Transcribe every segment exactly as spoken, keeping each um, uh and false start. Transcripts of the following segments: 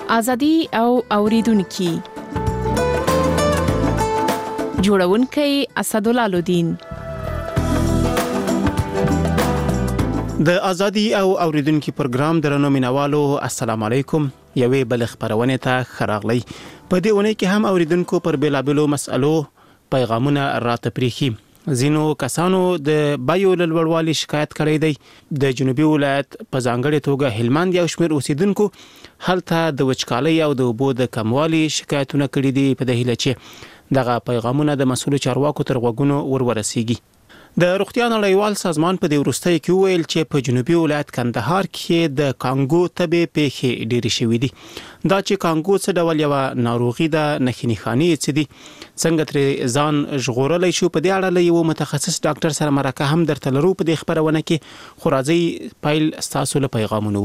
ازادي او اوریدونکو جوړونکي اسدالله لودین. د ازادي او اوریدونکو پروګرام درنو مینوالو السلام علیکم. یوې بل خبرونه ته خراغلی. په دې ونه کې هم اوریدونکو پر بیلابلو مسالو پیغامونه راته پریخي. زینو کسانو د بایو لوړوالي شکایت کړی دی. د جنوبي ولایت په ځانګړي توګه هلمند یو شمېر اوسیدونکو هلته د وچکالۍ او د اوبو د کموالي شکایتونه کړي دي په دهیله چې دغه پیغامونه د مسؤل چارواکو تر غوږونو ورورسیږي. د روغتیا نړیوال سازمان په دې وروستۍ کې ویل چې په جنوبي ولایت کندهار کې د کانګو تبې پیښې ډېرې شوې دي. دا چې کانګو څه ډول یو ناروغي ده نښې نښانې څه دي څنګه ترې ځان ژغورلی شو په دې اړه له یو متخصص ډاکټر سره مرکه هم درته لرو په دې خبرونه کې. خو راځئ پیل ستاسو له پیغامونو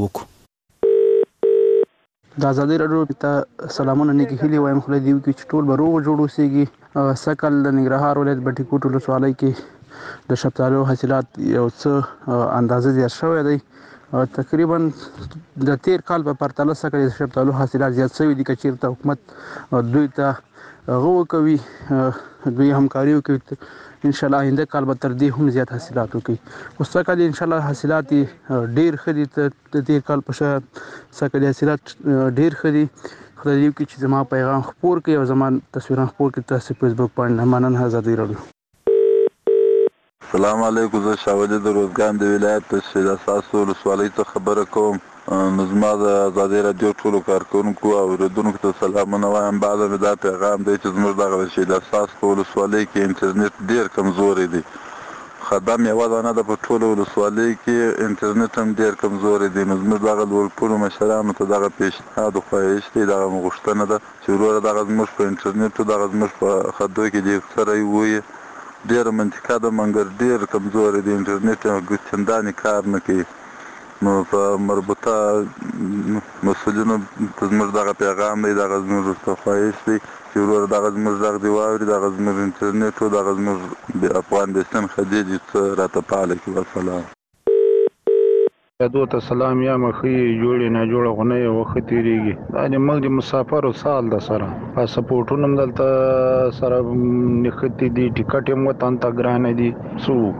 وکړو. د ازادي راډیو ته سلامونه نیکی هیلې وایم. خو دې کې چې ټول به روغ جوړ اوسېږي. سکل د ننګرهار ولایت بټي کوټ ولسوالۍ کې د شفتالو حاصلات یو څه اندازه زیات شوی دی. تقریبا د تیر کال په پرتله سره د شفتالو حاصلات زیات شوي دي. که چیرته حکومت دوی ته غو کوي دوی همکاري وکړي ان شاء الله آینده کال به تر دې هم زیات حاصلات وکړي. اوس څنګه ان شاء الله حاصلات ډیر ښه دي. د تیر کال په شان څنګه حاصلات ډیر ښه دي. خدای دې وکړي چې زما پیغام خپور کړي او زما تصویرونه خپور کړي. تاسو په فیسبوک باندې مننه. ازادي راډیو. السلام علیکم. زه شاولې د روزګان د ولایت د شهید اساسو ولسوالۍ څخه خبره کوم. نو زما د ازادي راډیو ټولو کارکونکو او اوریدونکو ته سلامونه وایم. بعد مې دا پیغام دی چې زموږ دغه شهید اساس په ولسوالۍ کې انټرنیټ ډېر کمزوری دی. خدام یوه دانه ده په ټولو ولسوالۍ کې انټرنیټ هم ډېر کمزوری دی. نو زموږ دغه لوړپوړو مشرانو ته دغه پیشنهاد او خواهش دی دغه مو غوښتنه ده چې وروره دغه زموږ په انټرنیټو دغه زموږ په خدو کې دې سره ووایي ډېره منطقه ده مګر ډېر کمزوری دی. انټرنیټ چندانې کار نه کوي. نو په مربوطه مسؤلینو ته زموږ دغه پیغام دی دغه زموږ ورته خواهش دی چې وروره دغه زموږ غږ دې واوري دغه زموږ انټرنیټ او دغه زموږ افغان بېستن خدي دي څه راته فعاله کړي. والسلام. یادو ته سلام. یا مخې جوړې نه جوړه غونې وخت تیریږي. دا د موږ د مسافرو سال د سره پاسپورټونه هم دلته سره نښتي دي. ټیکټ هم وطن ته ګرانه دي. څوک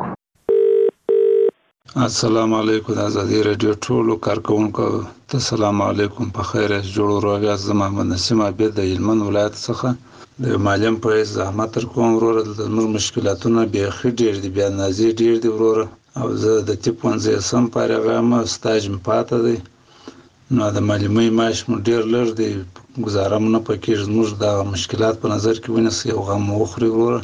السلام علیکم. د ازادي راډیو ټولو کارکونکو ته سلام علیکم. په خیر جوړ روغ یاست. زه محمد نسیم عابد د هلمند ولایت څخه د معلم په حیث زحمت تر کوم. وروره د موږ مشکلاتونه بیخي ډېر دي. بیا اندازې ډېر دي وروره. او زه د طب پوهنځی یم فارغ یم. سټاج مې پاته دی. نو د معلمۍ معاش مو ډېر لږ دی. ګزاره مو نه پکېږي. زموږ دغه مشکلات په نظر کې ونیسئ او غم مو وخورئ وروره.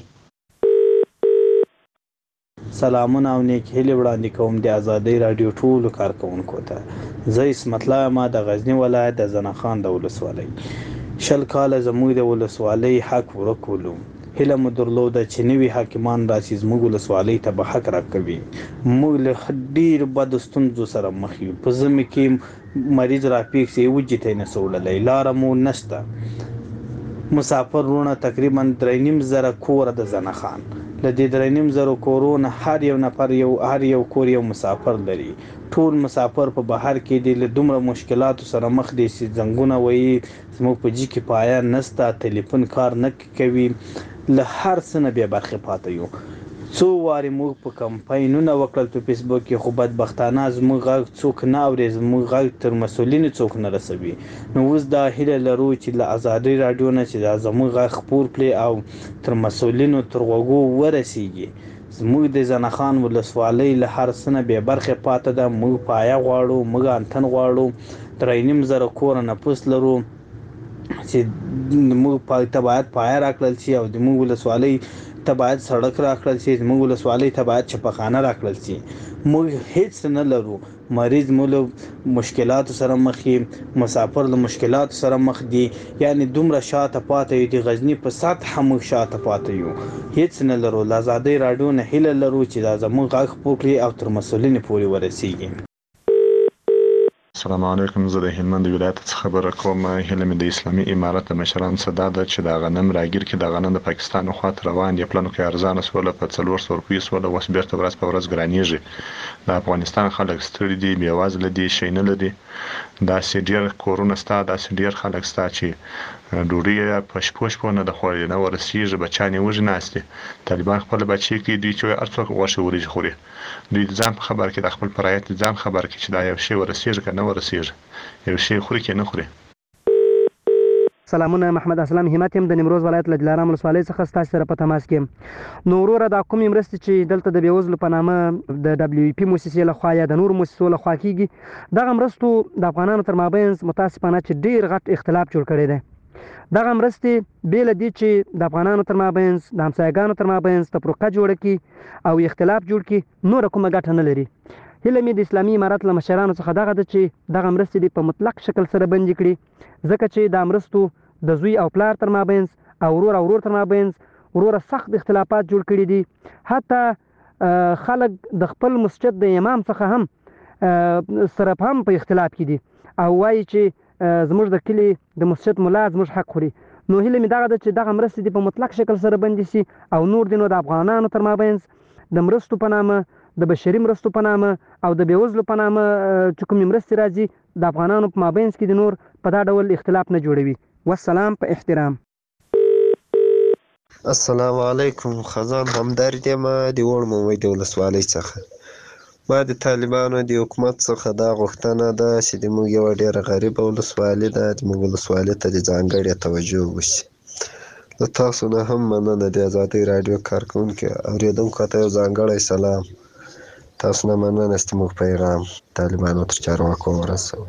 سلامونه او نیک هیلې وړاندې کوم د ازادي راډیو ټولو کارکونکو ته. زه اسمت الله یم د غزني ولایت د زنه خان د ولسوالۍ. شل کاله زموږ د ولسوالۍ حق ورکولو هیله مو درلوده چې نوي حاکمان راشي زموږ ولسوالۍ ته به حق راکوي. موږ له ډېرو بدو ستونزو سره مخ یو. په ژمي کې مریض راپېښ شي وجې ته یې نشو وړلی. لاره مو نشته. مسافر وروڼه تقریبا درې نیم زره کوره د زنه خان. له دې درې نیم زره کورونه هر یو نفر یو هر یو کور یو مسافر لري. ټول مسافر په بهر کې دي. له دومره مشکلاتو سره مخ دي چې زنګونه وایي زموږ په جي کې پایا نسته. تلیفون کار نه کوي. له هر څه نه بیا برخې پاته یو. څو وارې موږ په کمپاینونه وکړل په فیسبوک کې. خو بدبختانه زموږ غږ څوک نه اوري. زموږ غږ تر مسؤلینو څوک نه رسوي. نو اوس دا هیله لرو چې له ازادي راډیو نه چې دا زموږ غږ خپور کړي او تر مسؤلینو تر غوږو ورسیږي. زموږ د زنه خان ولسوالۍ له هر څه نه بې برخې پاته ده. موږ پایه غواړو. موږ انتن غواړو. درې نیم زره کوره نفوس لرو چې موږ ته باید پایه راکړل شي او د موږ ولسوالۍ ته باید سړک راکړل شي. زموږ ولسوالۍ ته باید چپخانه راکړل شي. موږ هیڅ نه لرو. مریض مو له مشکلاتو سره مخ دي. مسافر له مشکلاتو سره مخ دي. یعنی دومره شاته پاته یو. د غزني په سطحه موږ شاته پاته یو. هیڅ نه لرو. له ازادۍ راډیو نه هیله لرو چې دا زموږ غږ خپور کړي او تر مسؤلینو پورې ورسیږي. السلام علیکم. زه د هلمند ولایت څخه خبره کوم. هیله مې د اسلامي امارت د مشرانو څخه دا ده چې د غنم راګیر کې د غنم د پاکستان خواته روان دي. پلانو کې ارزانه سوله په څلور سوه روپۍ سوله، اوس بیرته ورځ په ورځ ګرانېږي. د افغانستان خلک ستړي دي، بېوزله دي، شی نه لري. داسې ډېر کورونه شته، داسې ډېر خلک شته چې ډوډۍ یې په شپو شپو نه ده خوړلې، نه ورسېږي، بچیان یې وږي ناست دي. طالبان خپله بچي کوي، دوی چې هر څوک غوښې وریجې خوري. دوی د ځان په خبر کې، د خپل پرایت د ځان خبر کې چې دا یو شی ورسېږي که نه ورسېږي، یو شی خوري که نه خوري. سلامونه، محمد اسلام همت یم د نیمروز ولایت له دلارام ولسوالۍ څخه ستاسو سره په تماس کې یم. نو وروره دا کومې مرستې چې دلته د بېوزلو په نامه د ډبلیو ای پي موسسې لخوا یا د نورو موسسو لخوا کېږي، دغه مرستو د افغانانو تر مابینځ متاسفانه چې ډېر غټ اختلاف جوړ کړی دی. دغه مرستې بې له دې چې د افغانانو تر مابینځ، د همسایګانو تر مابینځ تفرقه جوړه کړي او اختلاف جوړ کړي، نوره کومه ګټه نه لري. هیله مې د اسلامي امارت له مشرانو څخه دغه ده چې دغه مرستې دې په مطلق شکل سره بندي کړي، ځکه چې دا مرستو د زوی او پلار تر مابینځ او ورور او ورور تر مابینځ وروره سخت اختلافات جوړ کړي دي. حتی خلک د خپل مسجد د امام څخه هم سره هم په اختلاف کې دي او وایي چې زموږ د کلي د مسجد ملا زموږ حق خوري. نو هیله مې دغه ده چې دغه مرستې دې په مطلق شکل سره بندي سي او نور دې نو د افغانانو تر مابینځ د مرستو په نامه، د بشري مرستو په نامه او د بېوزلو په نامه چې کومې مرستې راځي، د افغانانو په مابینځ کې د نور په دا ډول اختلاف نه جوړوي. والسلام، په احترام. السلام علیکم. خزان همدرد یم د وړ مومۍ د ولسوالۍ څخه. ما د طالبانو د حکومت څخه دا غوښتنه ده چې زموږ یوه ډېره غریبه ولسوالي ده، زموږ ولسوالۍ ته د ځانګړې توجه وشي. له تاسو نه هم مننه د ازادۍ راډیو کارکوونکي اورېدونکو ته یو ځانګړی سلام. تاسو نه مننه چې موږ پیغام طالبانو تر چارواکو ورسوئ.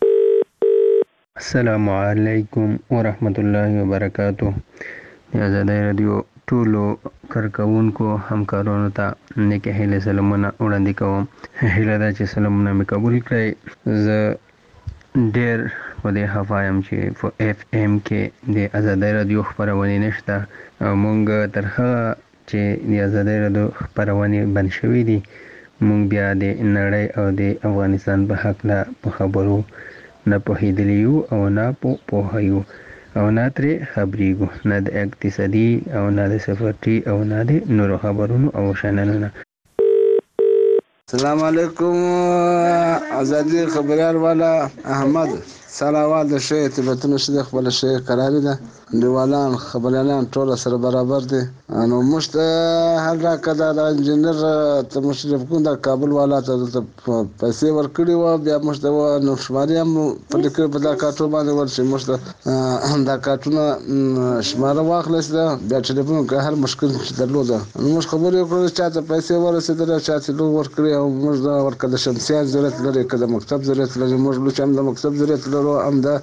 السلام علیکم ورحمت الله وبرکاتو. د ازادۍ راډیو ټولو کارکوونکو همکارانو ته نیکې هیلې سلامونه وړاندې کوم. هیله ده چې سلامونه مې قبول کړئ. زه ډېر په دې خفه یم چې په اف ام کې د ازادۍ راډیو خپرونې نشته او مونږ تر هغه چې د ازادۍ راډیو خپرونې بند شوي دي، مونږ بیا د نړۍ او د افغانستان په هکله په خبرو نه پوهېدلي یو او نه په پوهه یو او نه ترې خبرېږو، نه د اقتصادي او نه د سفرتي او نه د نورو خبرونو او شننونه. السلام علیکم. ازادي خبریال والا احمد سلاوات د شی ارتباطونه شته، خپل شی قراري ده، دیوالان خبریالان ټول سره برابر دي. نو موږ ته هر راکړه د انجینر ته مشرف کوم د کابل والا ته پیسې ورکړي و، بیا موږ ته نو شماري هم په لیکل په دا کارټو باندې ورشي. موږ ته دا کارټونه شماره واخلسته، بیا ټلیفون کې هر مشکل چې درلوده نو موږ خبرې وکړو چې چاته پیسې ورسېدل، چاته لو ورکړي او موږ دا ورکړه د شمسیان ضرورت لري که د مکتب ضرورت لري. موږ لو چې هم د مکتب ضرورت لرو، هم د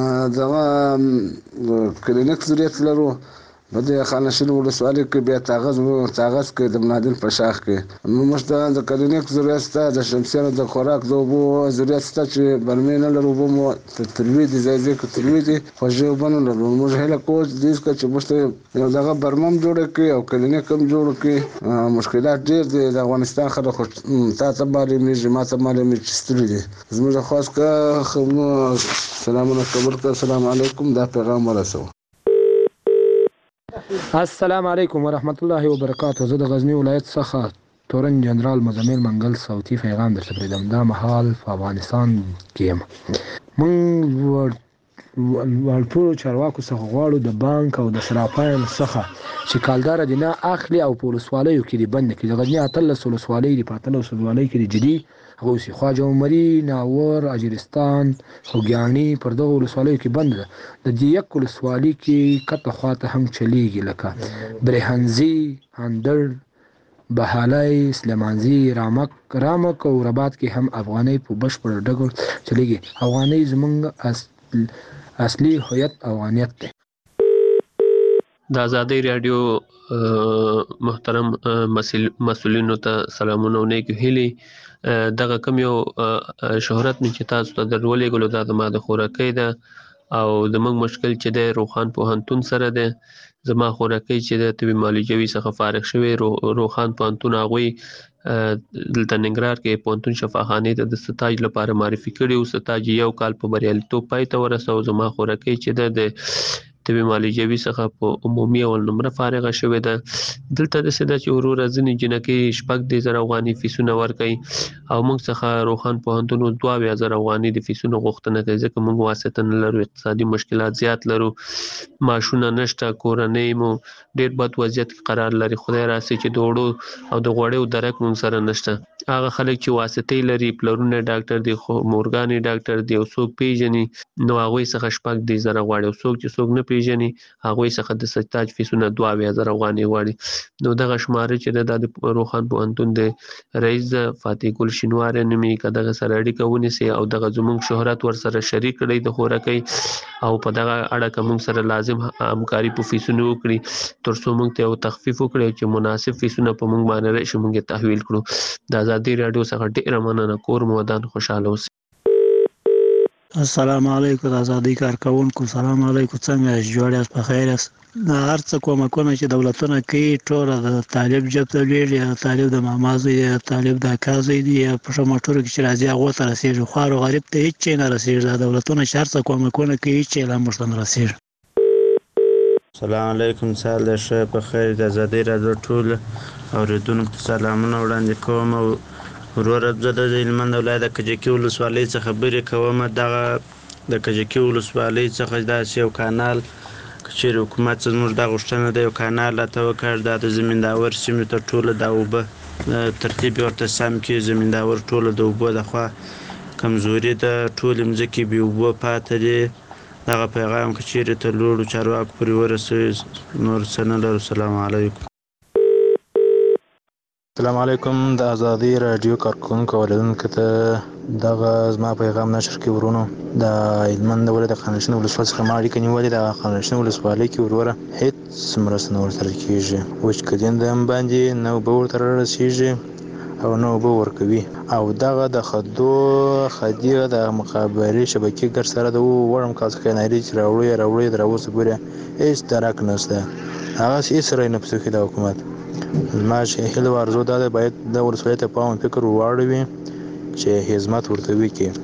دغه کلینیک ضرورت لرو. په دې خانشین ولسوالۍ کې بیا کاغذ کاغذ کې د منادل په شاخ کې نو موږ ته د کلینیک ضرورت شته، د شمسیانو د خوراک د اوبو ضرورت شته چې برمې نه لرو، اوبه مو تروي دي، ځای ځای کې تروي دي، خوږې اوبه نه لرو. موږ هیله کوو چې موږ ته یو دغه برمه هم جوړه کړي او کلینیک هم جوړ کړي. مشکلات ډېر دي د افغانستان خلک، خو تا ته معلومېږي، ما ته معلومېږي چې ستړي دي. زموږ خواست که سلامونه قبول کړه. السلام علیکم. دا پیغام ورسوه. السلام علیکم ورحمت الله وبرکاتو. زه د غزنی ولایت څخه تورن جنرال مزمل منګل صوتي پیغام درته پرېږدم. دا مهال په افغانستان کې یم. موږ ټولو چارواکو څخه غواړو د بانک او د صرافانو څخه چې کالداره دي نه اخلي او په ولسوالیو کې دي بند کړي. د غزني اتلس ولسوالۍ دي، په اتلس ولسوالۍ کې دي جدي هغه اوسي. خواجه عمري، ناور، اجرستان، خوږیاڼي پر دغو ولسوالیو کې بند ده. د دې یک ولسوالۍ کې کته خواته هم چلیږي، لکه برهنزي، هندړ، بهالی، سلیمانزي، رامک رامک او رباط کې هم افغانۍ په بشپړ ډول چلیږي. افغانۍ زموږ اصل اصلي هویت افغانیت دی. د ازادۍ راډیو محترم مسؤلینو ته سلامونه او نیکې هیلې. دغه کوم یو شهرت مې چې تاسو ته در ولېږلو دا زما د خوراکۍ ده او زموږ مشکل چې دی روخان پوهنتون سره دی. زما خوراکۍ چې د طبي معالجوي څخه فارغ شوی روخان پوهنتون هغوی دلته ننګرهار کې پوهنتون شفاخانې ته د ستاج لپاره معرفي کړی او ستاج یو کال په بریالیتوب پای ته ورسو. زما خورکۍ چې د طبي معالجوي څخه په عمومي او نمره فارغه شوې ده. دلته د سده چې وروره ځینې جنکې شپږ دې زره افغاني فیسونه ورکوي او موږ څخه روخان پوهنتون دوه اویا زره افغاني د فیسونو غوښتنه کوي ځکه موږ واسطه نه لرو، اقتصادي مشکلات زیات لرو، معاشونه نشته، کورنۍ مو ډېر بد وضعیت کې قرار لري. خدای راسي چې د وړو او د غوړیو درک موږ سره نشته. هغه خلک چې واسطې لري، پلرونه ډاکټر دي، خو مورګانې ډاکټر دی او څوک پیژني نو هغوی څخه شپږ دې زره غواړي او څوک چې څوک نه پیژني هغوی څخه د ستاج فیسونه دوه اویا زره افغاني غواړي. نو دغه شماره چې د د روخان پوهنتون د رئیس فاتح ګل شینواری نومي که دغه سره اړیکه ونیسي او دغه زموږ شهرت ورسره شریک کړي د خورکۍ او په دغه اړه که موږ سره لازم همکاري په فیسونو وکړي تر څو موږ ته یو تخفیف وکړي چې مناسب فیسونه په موږ باندې راشي موږ یې تحویل کړو. د ازادي راډیو څخه ډېره مننه. کور مو ودان، خوشحاله اوسئ. السلام علیکم د ازادۍ کارکونکو، سلام علیکم، څنګه یاست؟ جوړ یاست؟ په خیر یاست؟ هر څه کومکونه چې دولتونه کوي ټوله د طالب جب ته لېږي، یا طالب د ماما زوی دی، یا طالب د اکا زوی دی، یا په ښه موټرو کې چې راځي هغو ته رسېږي. خوار و غریب ته هېڅ شی نه رسېږي. دا دولتونه چې هر څه کومکونه کوي هېڅ شی لا موږ ته نه رسېږي. سلام علیکم، سهار د ښه په خیر. د ازادۍ راډیو ټول اورېدونکو ته سلامونه وړاندې کوم. او وروره زه د هلمند ولایت د کجکي ولسوالۍ څخه خبرې کوم. دغه د کجکي ولسوالۍ څخه داسې یو کانال که چیرې حکومت څه زموږ دا غوښتنه ده یو کانال راته وکړ، دا د زمینداور سیمې ته ټوله دا اوبه ترتیب ورته سم کړي. زمینداور ټوله د اوبو لخوا کمزوري ده، ټولې مځکې بې اوبو پاتې دي. دغه پیغام که چیرې تر لوړو چارواکو پورې ورسوي نور څه نه لرو. سلام علیکم. السلام علیکم د ازادۍ راډیو کارکونکو اوریدونکو ته دغه زما پیغام نشر کې ورونو د هلمند ولایت د خانشین ولسوالۍ څخه ما اړیکه نیولې. د خانشین ولسوالۍ کې وروره هېڅ مرسته نه ورسره کېږي. وچکدین د هم باندې نه اوبه ورته رارسېږي او نه اوبه ورکوي. او دغه د خدو خدي د مخابرې شبکې ګډ سره د وړم کال څخه ناري چې راوړي راوړي تر اوسه پورې هېڅ درک نشته. هغسې هېڅ رای نه پسې کوي د حکومت. زما چې هیله و ارزو دا ده باید د ولسوالۍ ته پام فکر واړوي چې خدمت ورته وکړي.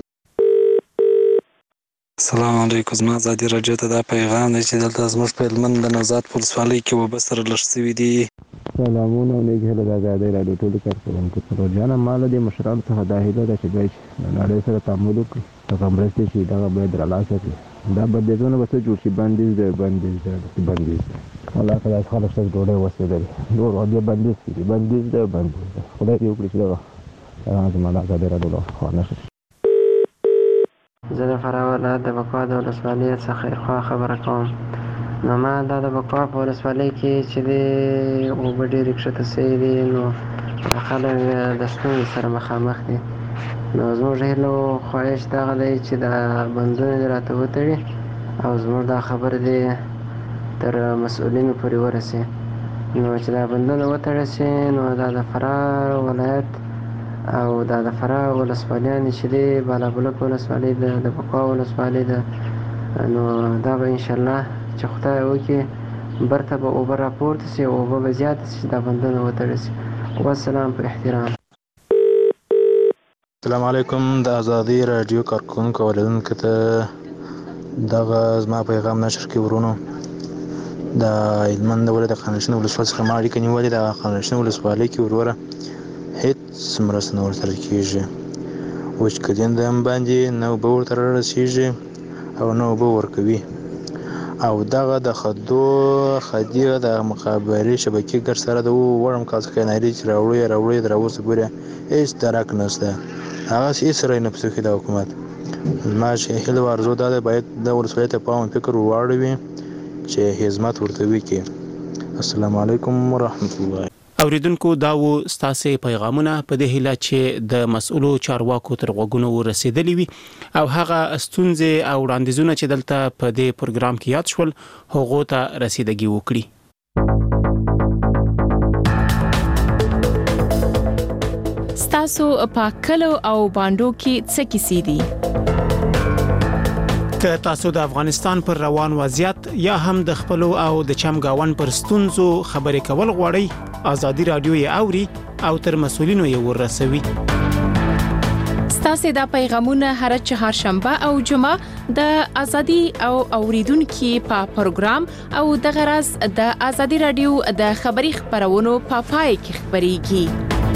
السلام علیکم. زما ازادي راډیو ته دا پیغام دی چې دلته زموږ په هلمند د نوزاد په ولسوالۍ کې اوبه سره لږ شوي دي. سلامونه او نیک هیله د ازادۍ راډیو ټولو کارکوونکو څخه. جانه ما له دې مشرانو څخه دا هیله ده چې باید د نړۍ سره تعامل وکړي، دغه مرستې چې دغه باید رالاسه کړي. دا بندیزونه به څه جوړ شي؟ بندیز دی بندیز دی بندیز دی الله که داسې خلک شته ډوډۍ وسېدلې نور بیا بندیز کړي. بندیز دی بندیز دی. خدای دې وکړي چې دغه پیغام زما د ازادۍ راډیو لخوا نشر شي. زه د فراه ولایت د بکوا د ولسوالۍ څخه خیرخوا خبره کوم. نو ما دا د بکوا په ولسوالۍ کې چې دی اوبه ډېرې کښته سوي دي نو خلک د ستونزې سره مخامخ دي. نو زموږ هیله او خواهش دغه دی چې دا بندونه دې راته وتړي او زموږ دا خبره دې تر مسؤلینو پورې ورسي. نو چې دا بندونه وتړل سي نو دا د فراه ولایت او دا د فراه ولسوالیانې چې دی بالابلوک ولسوالۍ ده، د بکوا ولسوالۍ ده، نو دا به انشاءالله چې خدای وکړي برته به اوبه راپورته سي او اوبه به زیاته سي چې دا بندونه وتړل سي. والسلام په احترام. السلام علیکم د ازادۍ راډیو کارکونکو اوریدونکو ته دغه زما پیغام نشر کې ورونو د هلمند ولایت د خانشین ولسوالۍ څخه ما اړیکه نیولې. د خانشین ولسوالۍ کې وروره هېڅ مرسته نه ورسره کېږي. وچکدین د هم باندې نه اوبه ورته رارسېږي او نه اوبه ورکوي. او دغه د خدو خدي د مخابرې شبکې ګډ سره د وړم کال څخه ناري چې راوړي راوړي تر اوسه پورې هېڅ درک نشته. هغسې هېڅ رای نه پسې کوي د حکومت. زما چې هیله و ارزو دا ده باید د ولسوالۍ ته پام فکر واړوي چې خدمت ورته وکړي. السلام علیکم ورحمت الله. اوریدونکو دا و ستاسو پیغامونه په دې هیله چې د مسؤلو چارواکو تر غوږونو ورسېدلې وي او هغه ستونزې او وړاندیزونه چې دلته په دې پروګرام کې یاد شول هغه ته رسیدګي وکړي. ستاسو په کلو او باندو کې څه کیسې دي؟ که تاسو د افغانستان پر روان وضعیت یا هم د خپل او د چمګاون پر ستونزو خبرې کول غواړئ، ازادي رادیو یې اوري او تر مسولینو یې ورسوي. ستاسو د پیغامونه هر چهارشنبه او جمعه د ازادي او اوریدونکو په پروګرام او د غرض د ازادي رادیو د خبري خبرونو په پای کې خبريږي.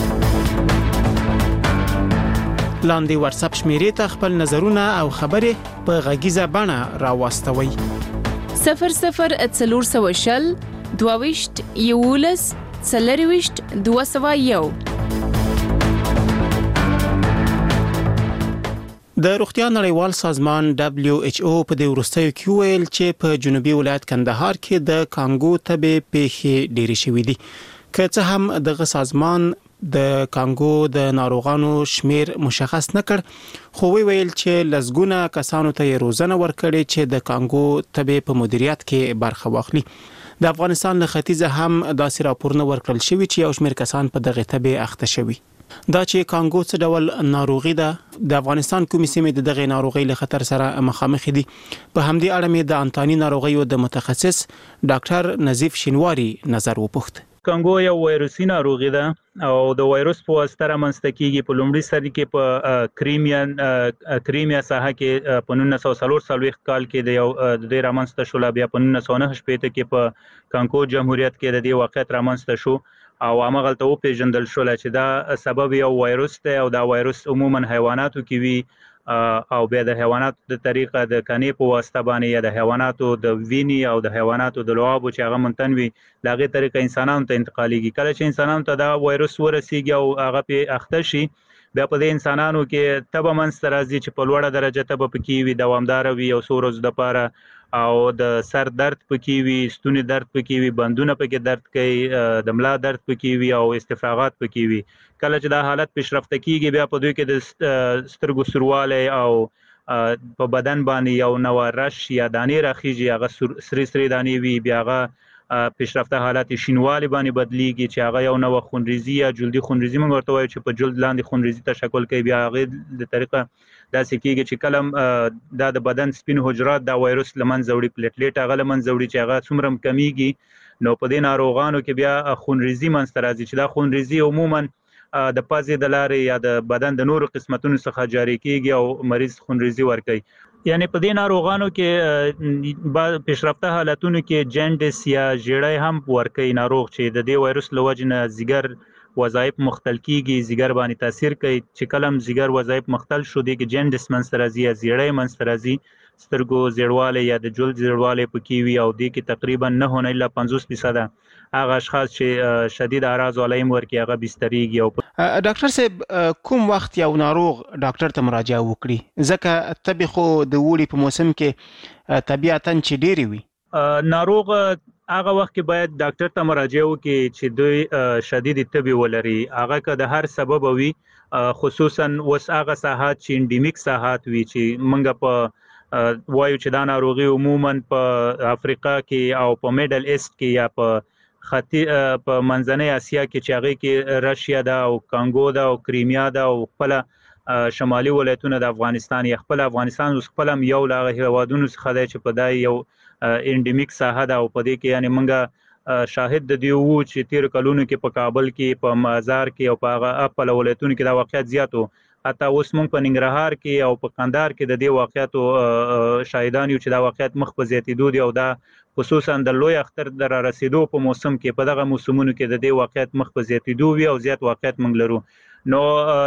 لاندې واتس اپ شمیرې ته خپل نظرونه او خبرې په غږیزه بڼه راوستوي. صفر صفر څلور سوه شل دوه ویشت یولس څلور ویشت دوه سوه یو. د روغتیا نړیوال سازمان دبليو ایچ او په دې وروستیو کې ویل چې په جنوبي ولایت کندهار کې د کانګو تبې پیښې ډېرې شوې دي. که څه هم دغه سازمان د کانګو د ناروغانو شمیر مشخص نکړ، خو ویل چې لزګونه کسانو ته روزنه ورکړي چې د کانګو تبې په مدیریت کې برخه واخلي. د افغانستان له ختیځه هم داسې راپورونه ورکړل شوي چې یو شمیر کسان په دغه تبې اخته شوي. دا چې کانګو څه ډول ناروغي ده، د افغانستان کومې سیمې د دغه ناروغي له خطر سره مخامخ دي، په همدې اړه مې د انتاني ناروغیو د متخصص ډاکټر نظیف شینواری نظر وپوښت. کانګو یو وایروسي ناروغي ده او د وایروس په واسطه رامنځته کیږي. په لومړي سر کې په کریمیان کریمیا ساحه کې په نولس سوه څلور څلوېښت کال کې د یو د دې رامنځته شو، بیا په نولس سوه نهه شپېته کې په کانګو جمهوریت کې د دې واقعیت رامنځته شو او هغه ته وپېژندل شو چې دا سبب یو وایروس دی او دا وایروس عموما حیواناتو کې وي او بیا د حیواناتو د طریقه د کنې په واسطه باندې یا د حیواناتو د ویني او د حیواناتو د لعابو چې هغه منتنوي لاغه طریقه انسانانو ته انتقالېږي. کله چې انسانانو ته دا وایروس ورسیږي او هغه په اخته شي، بیا په دې انسانانو کې تبه منځته راځي چې په لوړه درجه تبه پکې وي، دوامدار وي او څو ورځې لپاره، او د سر درد پکې وي، ستوني درد پکې وي، بندونه پکې درد کوي، د ملا درد پکې وي او استفراغات پکې وي. کله چې دا حالت پیشرفته کیږي، بیا په دوی کې د سترګو سوروالی او په بدن باندې یو نوع رش یا دانې راخیږي، هغه سرې سرې دانې وي، بیا هغه پیشرفته حالت شینوالي باندې بدلیږي چې هغه یو نوع خونریزي یا جلدي خونریزي موږ ورته وایو چې په جلد لاندې خونریزي تشکل کوي. بیا هغه د طریقه داسې کیږي چې کله دا د بدن سپین حجرات دا وایروس لمنځه وړي، پلیټلیټ هغه لمنځه وړي چې هغه څومره کمیږي، نو په دې ناروغانو کې بیا خونریزي منځته راځي چې دا خونریزي عموما د پازې د لارې یا د بدن د نورو قسمتونو څخه جاری کیږي او مریض خونریزي ورکوي. یعنی په دې ناروغانو کې پیشرفته حالتونو کې جنډس یا ژیړی هم ورکوي ناروغ چې د دې وایروس له وجې نه ځیګر وظایف مختل کیږي، ځیګر باندې تاثیر کوي. چې کله ځیګر وظایف مختل شو، دی کې جنډس منځته راځي یا ژیړی منځته راځي، سترګو زیړوالی یا د جلد زیړوالی پکې وي او دی کې تقریبا نه نه الا پنځوس فیصده هغه اشخاص چې شدید اعراض علایم ورکي هغه بستریږي. او ډاکټر صاحب کوم وخت یو ناروغ ډاکټر ته مراجعه وکړي؟ ځکه تبې خو د وړي په موسم کې طبیعتاً چې ډېرې وي. ناروغ هغه وخت کې باید ډاکټر ته مراجعه وکړي چې دوی شدید تبې ولري. هغه که د هر سبب وي، خصوصا اوس هغه ساحات چې انډیمیک ساحات وي چې موږ په وایو چې دا ناروغي عموما په افریقا کې او په میډل ایست کې یا په خطي په منځنۍ اسیا کې چې هغه کې رشیا ده او کانګو ده او کریمیا ده او خپل شمالي ولایتونه د افغانستان یا خپل افغانستان اوس خپل یو لا هوادونو څخه دی چې په دای یو انډیمیک ساحه ده او په دې کې یعنی موږ شاهد د دی وو چې تیر کلونو کې په کابل کې، په مازار کې او په هغه خپل ولایتونو کې دا واقعیت زیاتو. حتی اوس موږ په ننګرهار کې او په قندهار کې د دې واقعیتو شاهدان یو چې دا واقعیت مخ په زیاتېدو دي او دا خصوصا د لوی اختر د را رسیدو په موسم کې په دغه موسمونو کې د دې واقعیت مخ په زیاتېدو وي او زیات واقعیت موږ لرو. نو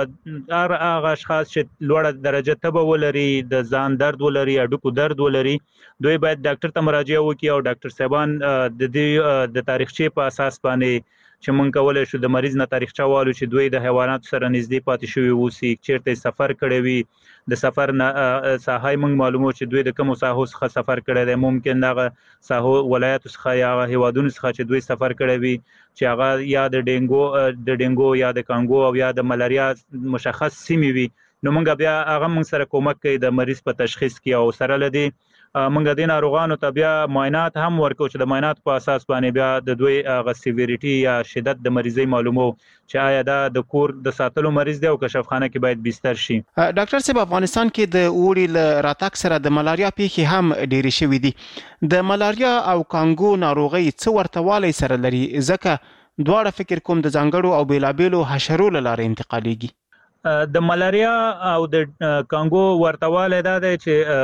هغه اشخاص چې لوړه درجه تبه ولري، د ځان درد ولري، هډوکو درد ولري، دوی باید ډاکټر ته مراجعه وکړي او ډاکټر صاحبان د دې د تاریخچې په اساس باندې چې مونږ کولای شو د مریض نه تاریخچه والو چې دوی د حیواناتو سره نږدې پاتې شوي اوسي، چیرته سفر کړی وي، د سفر نه ساحه مونږ معلومو چې دوی د کومو ساحو څخه سفر کړی دی، ممکن دغه ساحو ولایتو څخه یا هیوادونو څخه چې دوی سفر کړی وي چې هغه یا د ډینګو د ډینګو یا د کانګو او یا د ملاریا مشخص سیمې وي. نو مونږ بیا هغه مونږ سره کومک کوي د مریض په تشخیص کې او سره لدی مونږ د ناروغانو ته بیا معاینات هم ورکو چې د معاینات په اساس باندې بیا د دوی غ سیویریټي یا شدت د مریضي معلومو چې آیا دا د کور د ساتلو مریض دی او کشفخانه کې باید بستر شي. ډاکټر صاحب افغانستان کې د اوړي ل راتګ سره د ملاریا پیښې هم ډېرې شوې دي. د ملاریا او کانګو ناروغي څه ورته والی سره لري؟ ځکه دواړه فکر کوم د ځانګړو او بیلابیلو حشرو له لارې انتقالیږي. د ملاریا او د کانګو ورتواله دا دی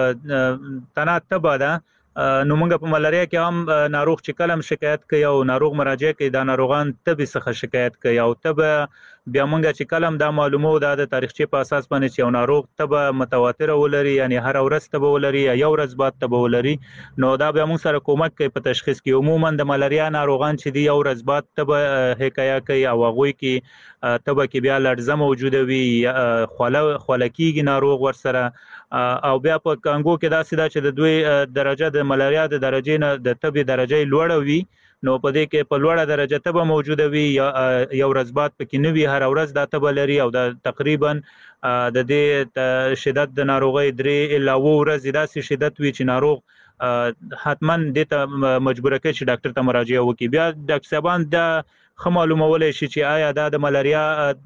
چې تنه تبه ده. نو موږ په ملاریا کې هم ناروغ چې کلم شکایت کوي او ناروغ مراجعه کوي دا ناروغان تبې څخه شکایت کوي او تبه بیا موږ چې کلم دا معلومو دا د تاریخچې په اساس باندې چې یو ناروغ تبه متواتره ولري یعنی هر ورځ تبه ولري یا یو ورځ بعد تبه ولري نو دا بیا موږ سره کومک کوي په تشخیص کې. عموما د ملاریا ناروغان چې دی یو ورځ بعد تبه حکایه کوي او هغه کې تبه کې بیا لړزه موجوده وي خوله خولکیږي ناروغ ورسره او بیا په کانګو کې دا سیده چې د دوی درجه د ملاریا د درجې نه د تبې درجه لوړه وي نو په دې کې په لوړه درجه تبه موجوده وي یو ورځ بعد پکې نه وي هر ورځ دا تبه لري او دا تقریبا د دې شدت د ناروغي درې الا و ورځې داسې شدت وي چې ناروغ حتما دې ته مجبور کوي چې ډاکټر ته مراجعه وکړي. بیا ډاکټر صاحبان د خه معلومولای شي چې آیا دا د ملاریا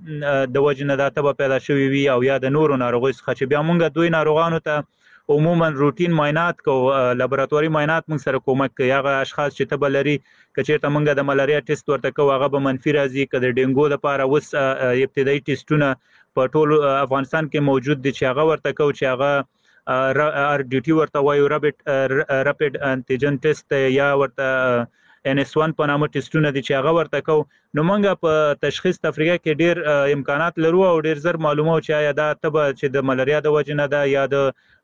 د وجنه دا تبه پیدا شوی وي او یا د نورو ناروغي څخه چې بیا موږ دوی ناروغانو ته عموما روټین معاینات کو لابراتواري معاینات موږ سره کومک کوي. هغه اشخاص چې تبه لري کچېرته موږ د ملاریا ټیسټ ورته کوو هغه به منفي راځي که د ډینګو لپاره اوس ابتدایي ټیسټونه په ټول افغانستان کې موجود دي چې هغه ورته کوو چې هغه ار ډي ټي ورته وایو رپیډ انټیجن ټیسټ یا ورته ان اس ون په نامه ټیسټونه دي چې هغه ورته کوو. نو موږ په تشخیص تفریقه کې ډیر امکانات لرو او ډیر زر معلومو چې آیا دا تبه چې د ملاریا د وجنه ده یا د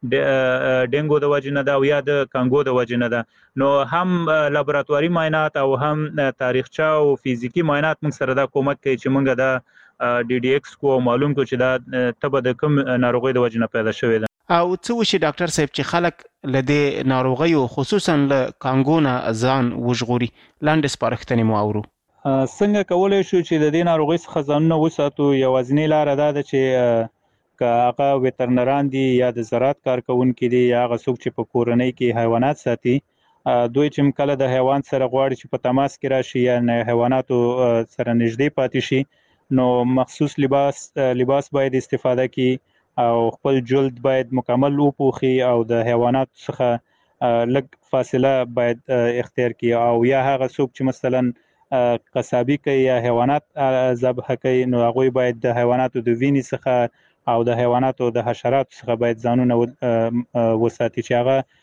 ډینګو د وجنه ده او یا د کانګو د وجنه ده. نو هم لابراتواري معاینات او هم تاریخچه او فزیکی معاینات موږ سره دا کومک کوي چې موږ دا ډي ډي ایکس کو معلوم کو چې دا تبه د کوم ناروغي د وجنه پیدا شوې ده. او څه وشي ډاکټر صاحب چې خلک له دې ناروغیو خصوصا له کانګو نه ځان وژغوري؟ لاندې سپارښتنې مو اورو. څنګه کولای شو چې د دې ناروغي څخه ځانونه وساتو؟ یوازینۍ لاره دا ده چې که هغه ویترنران دي یا د زراعت کارکونکي دي یا هغه څوک چې په کورنۍ کې حیوانات ساتي دوی چې کله د حیوان سره غواړي چې په تماس کې راشي یا حیواناتو سره نږدې پاتې شي نو مخصوص لباس لباس باید استفاده کړي او خپل جلد باید مکمل وپوښي او د حیوانات څخه لږ فاصله باید اختیار کړي او یا هغه څوک چې مثلا قصابي کوي یا حیوانات ذبح کوي نو هغوی باید د حیواناتو د وینې څخه او د حیواناتو د حشراتو څخه باید ځانونه وساتي چې هغه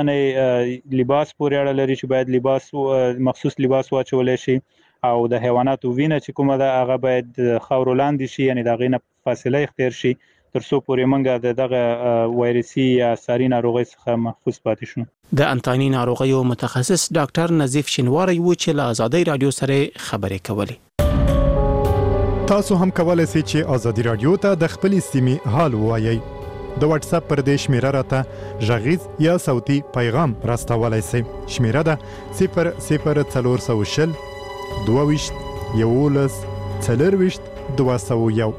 ساتنې لباس پورې اړه لري چې باید لباس مخصوص لباس واچولی شي او د حیواناتو وینه چې کومه ده هغه باید خاورو لاندې شي یعنی د هغې نه فاصله اختیار شي تر څو پورې موږ د دغه وایرسي یا ساري ناروغۍ څخه محفوظ پاتې شو. د انتاني ناروغیو متخصص ډاکټر نظیف شینواری و چې له ازادۍ رادیو سره خبرې کولې. تاسو هم کولای شئ چې ازادي رادیو ته د خپل سیمې حال ووایئ. د واتس اپ پر دې شمیره راته غږیز یا صوتي پیغام راستولای شئ. شمیره ده صفر صفر څلور سوه شل دوه ویشت یولس څلور ویشت دوه سوه یو.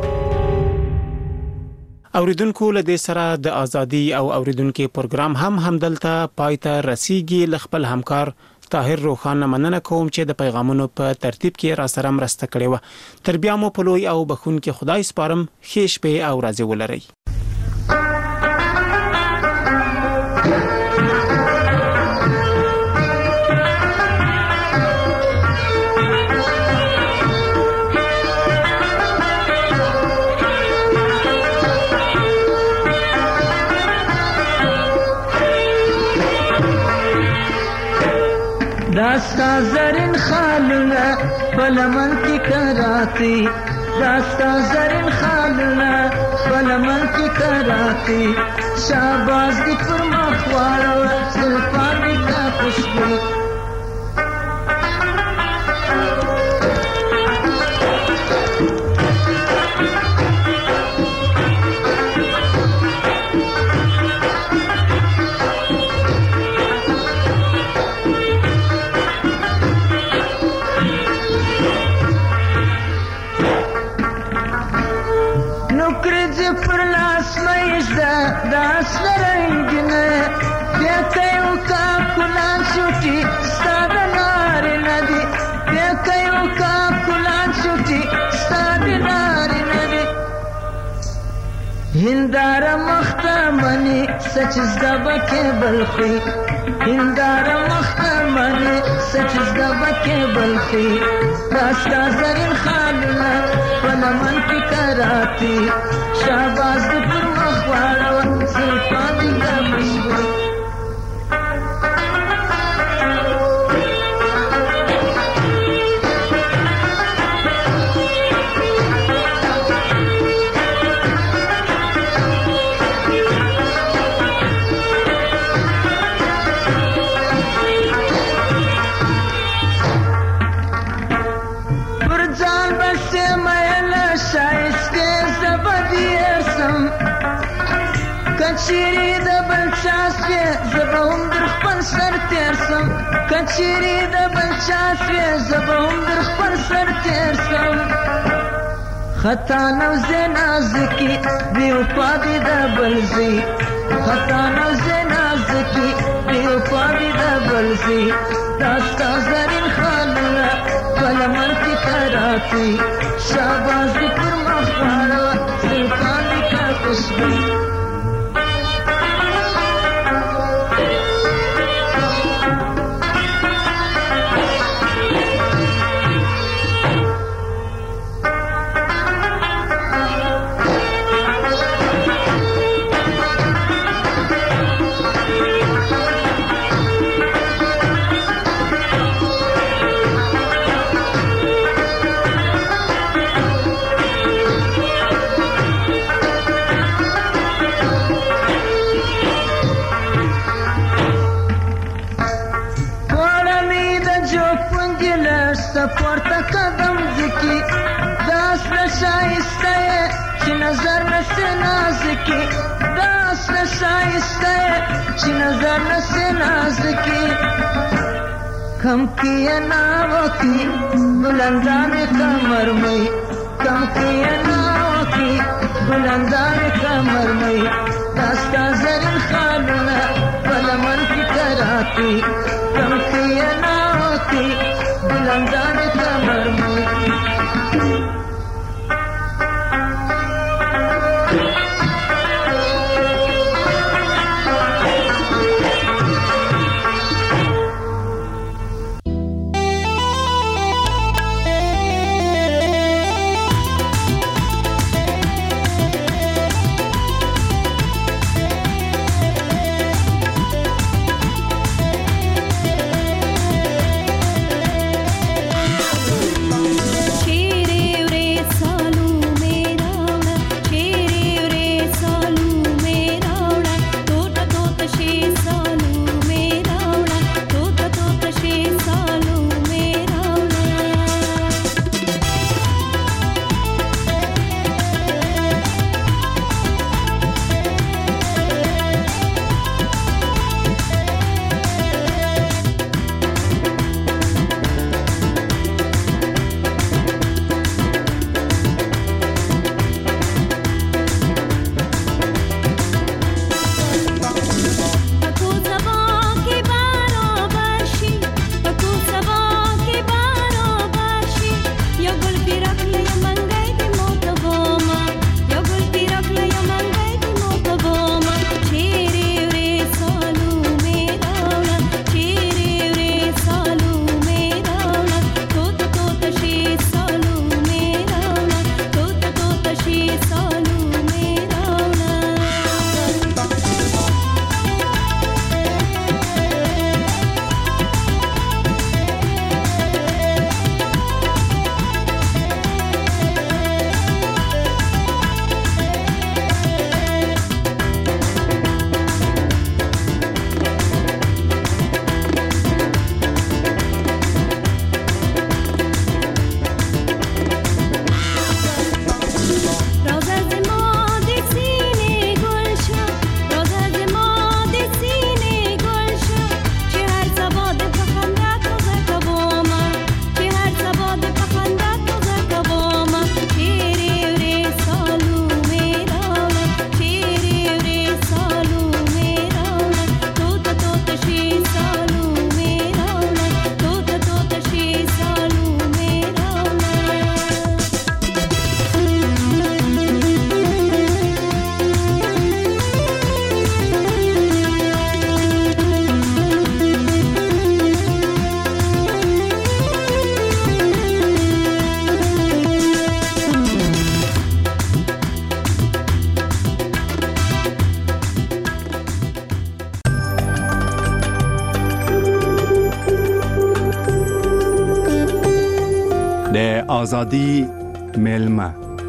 اوریدونکو له دې سره د ازادي او اوریدونکو پروګرام هم همدلته پای ته رسیږي. ل خپل همکار طاهر روخان مننه کوم چې د پیغامونو په ترتیب کې را سره مرسته کړې و. تر بیا مو په لوی او بخښونکي خدای سپارم. ښه شپه او ورځ ولرئ. داستا زرین خالونه بلمن کی کراتی داستا زرین خالونه بلمن کی کراتی شاباز دی پر مخوارو زلفانی کا خوشبو داس رنگینه بیتایو کا کلان شوٹی ستاد ناری ندی بیتایو کا کلان شوٹی ستاد ناری ندی هندار مخته منی سچز دبکه بلخی هندار مختمنی سچز دبکه بلخی راستا زرین خالنا فلمن کی کراتی شاباز پر مخوارا سلطان دی دبشوی کچری د بلچاسوی زبهم در خپل سر تیرسم کچری د بلچاسوی زبهم در خپل سر تیرسم خطا نوزه نازکی بیوپا دی د بلزی خطا نوزه نازکی بیوپا دی د بلزی داستا زرین خالنا فلمن کی کراتی شاباز دی پر مخوارا سلطان دی کا خوشبی پورته قدم ذکی داس نشایسته چې نظر نسه نازکی داس نشایسته چې نظر نسه نازکی کم کیه ناوکی بلندان کمر مئی کم کیه ناوکی بلندان کمر مئی داستا زرین خالونا بلمن کی کراتی کم کیه ناوکی بلندان کمر مئی ازادي میلمه.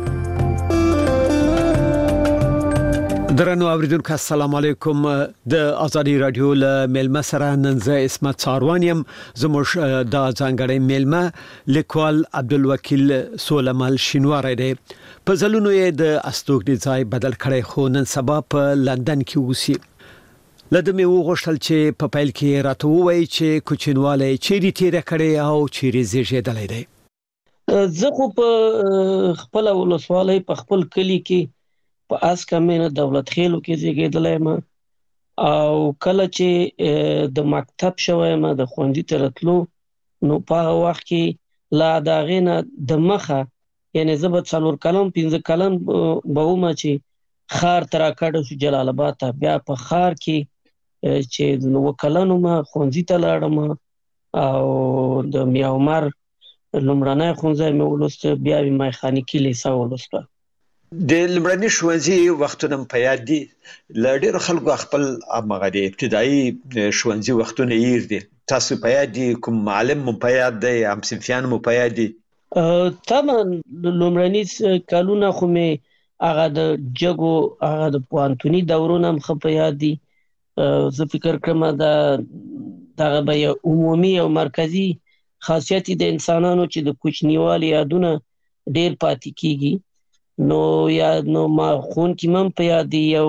درنو اوریدونکو السلام علیکم. د ازادي رادیو له میلمه سره نن زه اسمت څاروانیم. زموږ د ځانګړي میلمه لیکوال عبدالوکیل سولمال شینواری دی. په ځلونو یې د استوګنې ځای بدل کړی خو نن سبا په لندن کې اوسي. لدمه وغوښتل چې په پیل کې راته ووایي چې کوچنواله چیرې تیر کړي او چیرې زیږیدلی دی. زه خو په خپل ولسوالۍ په خپل کلی کې په اسکمینه دولت خیلو کې زیږیدلی یم او کله چې د مکتب شوم د خوندي ترتلو نو په هغه وخت کې لا د هغې نه د مخه یعنی زه به څلور کلن پنځه کلن به وم چې ښار ته راکډه شو جلال آباد ته. بیا په ښار کې چې اووه کلن وم ښوونځي ته لاړم او د میا عمر لومړنی ښوونځی مې ولوسته، بیا مې میخانیکي لیسه ولوسته. د لومړني ښوونځي وختونه په یاد دي؟ له ډېرو خلکو خپل هغه د ابتدایي ښوونځي وختونه هیر دي. تاسو په یاد دي؟ کوم معلم مو په یاد دی؟ همصنفیان مو په یاد دي؟ طبعا لومړني کلونه خو مې هغه د جګو هغه د پوهنتوني دورونه هم ښه په یاد دي. زه فکر کوم دغه به یو عمومي او مرکزي خاصیت د انسانانو چې د کوچنیوالي یادونه ډېر پاتې کیږي. نو یا نو ما ښوونکي مې هم په یاد دي. یو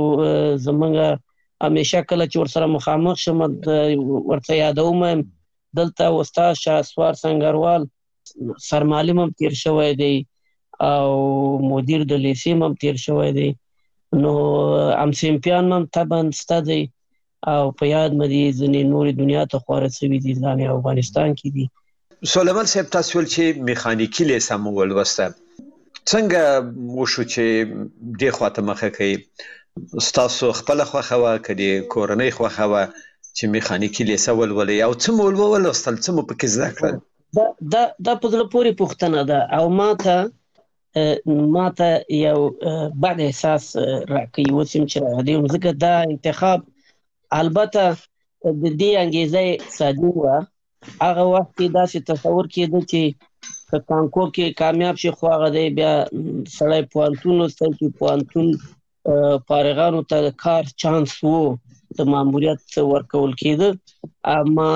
زموږ همیشه کله چې ورسره مخامخ شم ورته یادوم دلته استاد شهسوار سنګروال سرمعلم هم تیر شوی دی او مدیر د لیسې هم تیر شوی دی. نو همصنفیان هم طبعا شته دی او په یاد مې دي ځینې نورې دنیا ته خواره شوي دي، ځان افغانستان کې دي. سلیمان صاحب تاسو ویل چې میخانیکي لیسه مو ولوسته، څنګه وشو چې دې خواته مخه کوي؟ ستاسو خپله خوښه وه که د کورنۍ خوښه وه چې میخانیکي لیسه ولولئ او څه مو ولوستل، څه مو پکې زده کړل؟ دا دا په زړه پورې پوښتنه ده او ماته ماته یو بد احساس راکوي اوس یم چې راغلی یم، ځکه دا انتخاب البته د دې انګیزه سادي وه. هغه وخت کې داسې تصور کېده چې که کانکور کې کامیاب شي خو هغه دی بیا سړی پوهنتون لوستل چې پوهنتون فارغانو ته د کار چانس وو، د ماموریت ورکول کېده. اما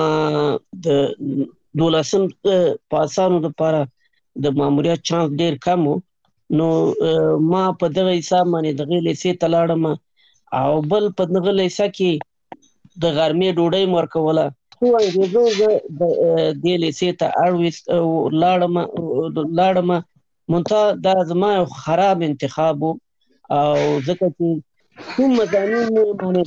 د دولسم پاسانو دپاره د ماموریت چانس ډېر کم و. نو ما په دغه حساب باندې دغې لیسې ته لاړم او بل په دغه لیسه کې د غرمې ډوډۍ مې ورکوله. خو انګېزو زه د دې لیسې ته اړ لاړم لاړم منتها دا زما یو خراب انتخاب و او ځکه چې کوم مضامین مې باندې